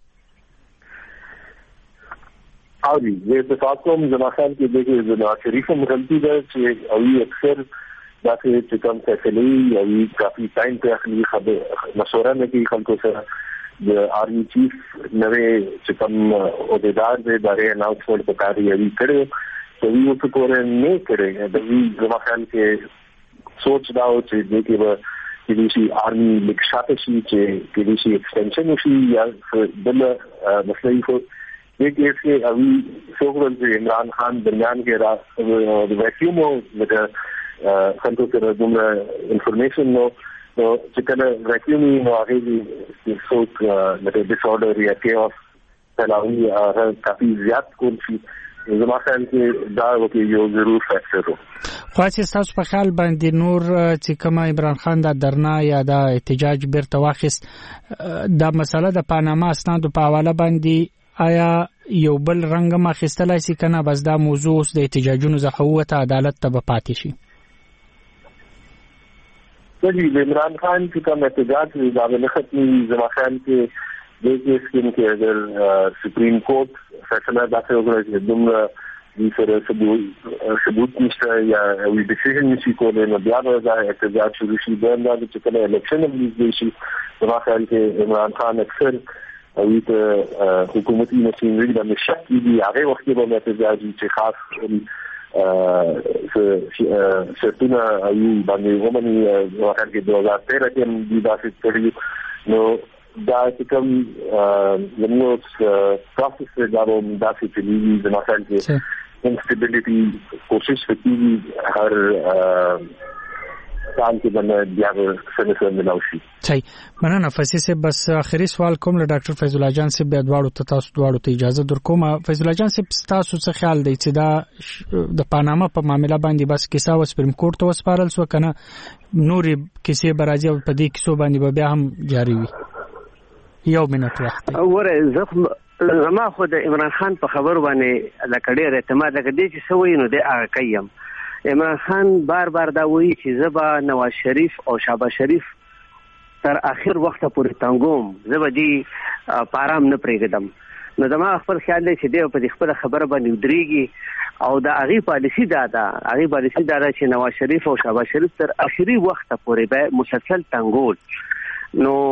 او دی زه په تاسو کوم زما خیال کې دغه زما شریف هم غلطي ده چې او اکثر دا چې کوم فیصله او کافي ټایم ته اخلي خبره مشوره نه کوي خلکو سره د آرمي چیف نوې چې کوم عہدیدار دی دا یې اناؤنسمنت په کار یې کړو چې وی په کور نه کړی د وی زما خیال کې سوچ دا و چې د کې به چې آرمي لیکشاته شي چې کې شي ایکسټنشن شي یا بل مسلې خو دغه کې اوی څوګل چې عمران خان درمیان کې را د ویکیوم او د خلکو سره دومره انفارمیشن نو چې کله ویکیوم نو هغه د څوک د ډیس اورډر یا کیوس تلاوی هغه کافي زیات کول شي زما خیال کې دا وکي یو ضرور فاکټر خو چې تاسو په خیال باندې نور چې کوم عمران خان د درنا یا د احتجاج بیرته واخیست دا مسله د پاناما اسنادو په حواله باندې آیا یو بل رنګ ما خستلای شي کنه بس دا موضوع اوس د احتجاجونو ځخوته عدالت ته به پاتې شي د عمران خان چې کوم احتجاج دا نه ختمي زما خیال کې د دې سکیم کې اگر سپریم کورټ فیصله داسې وکړي چې دومره د سره ثبوت ثبوت نشته یا وی ډیسیژن نشي کولای نو بیا به دا احتجاج شروع شي دا چې کله الیکشن هم شي زما خیال کې عمران خان اکثر او ته حکومتي مشینری د مشکل دي هغه وخت به احتجاج چې خاص ا سرتونه ای باندې ومني واخر کې دوه هزار تیرہ کې د داسې کړي نو دا چې کوم نو پروسس دا به داسې چې د مثال کې انسټیبিলিټي کوشش وکړي هر کال کې باندې بیا سره ملاوي صحیح مننه فسیسه بس اخري سوال کوم له ډاکټر فیض الله جان صاحب بیا دواړو ته تاسو دواړو ته اجازه درکوم فیض الله جان صاحب تاسو څه خیال دی چې دا د پاناما په معاملې باندې بس کیسه و سپریم کورټ ته وسپارل سو کنه نور کیسه برازي په دې کیسو باندې بیا هم جاری وي یو منټ وخت وره زخم زما خو د عمران خان په خبر باندې لکه ډېر اعتماد لکه دې چې سوي نو د هغه کيم عمران خان بار بار دا وایي چې زبا نواز شریف او شهباز شریف تر اخر وخت پورې تنګوم زبا دي پارام نه پرېږدم نو زما خپل خیال دی چې دی په خپل خبره باندې ودرېږي او دا هغه پالیسی دا دا هغه پالیسی دا چې نواز شریف او شهباز شریف تر اخري وخت پورې به مسلسل تنګول نو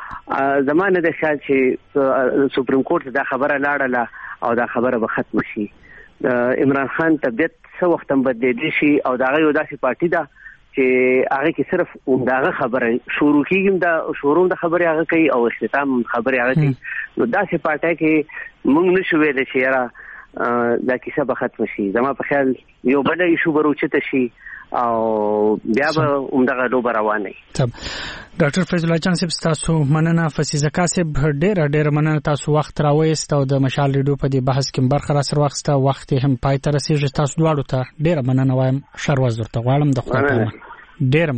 زمانه د خیال چې سپریم کورټ دا خبره لاړه او دا خبره به ختم شي عمران خان طبيعت څو وخت هم بدلی شي او دا یو داسې پارټي ده چې هغه کې صرف اونډه خبره شروع کیږي دا شروع د خبره هغه کوي او اختتام خبره هغه کوي نو داسې پارټي کې موږ نشو ویل چې یاره دا کیسه به ختم شي زما په خیال یو بل ایشو بروچته شي او بیا به عمدغه لوبه روانه طب ډاکټر فیض الله جان صاحب تاسو مننه فسیزه کاسب ډېر ډېر مننه تاسو وخت راوېست او د مشال ریډیو په دې بحث کې برخه را سره وخت وخت هم پای ته رسیږي تاسو دواړو ته ډېر مننه وایم شروع ورته غواړم د خپل ډېر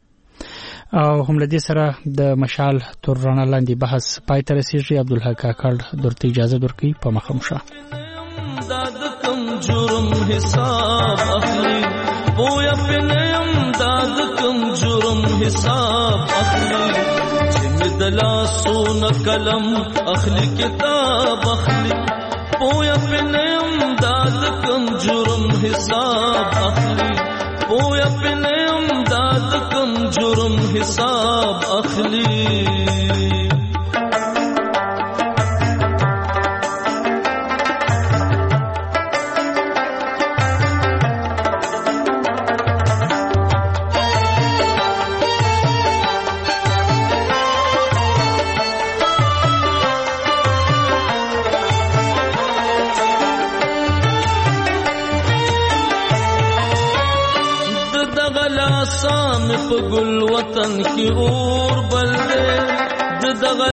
مننه او هم لدی سره د مشال تر رڼا لاندې بحث پای ته رسیږي عبدالحق کاکړ درته اجازه درکړي په مخه مشه داد کم جرم حساب اخلي پویا پنیم داد کم جرم حساب اخلي دلاسون قلم اخلی کتاب اخلی پویا پنیم داد کم جرم حساب اخلی پویا پنیم داد کم جرم حساب اخلی سام په ګل وطن کې اور بل دې د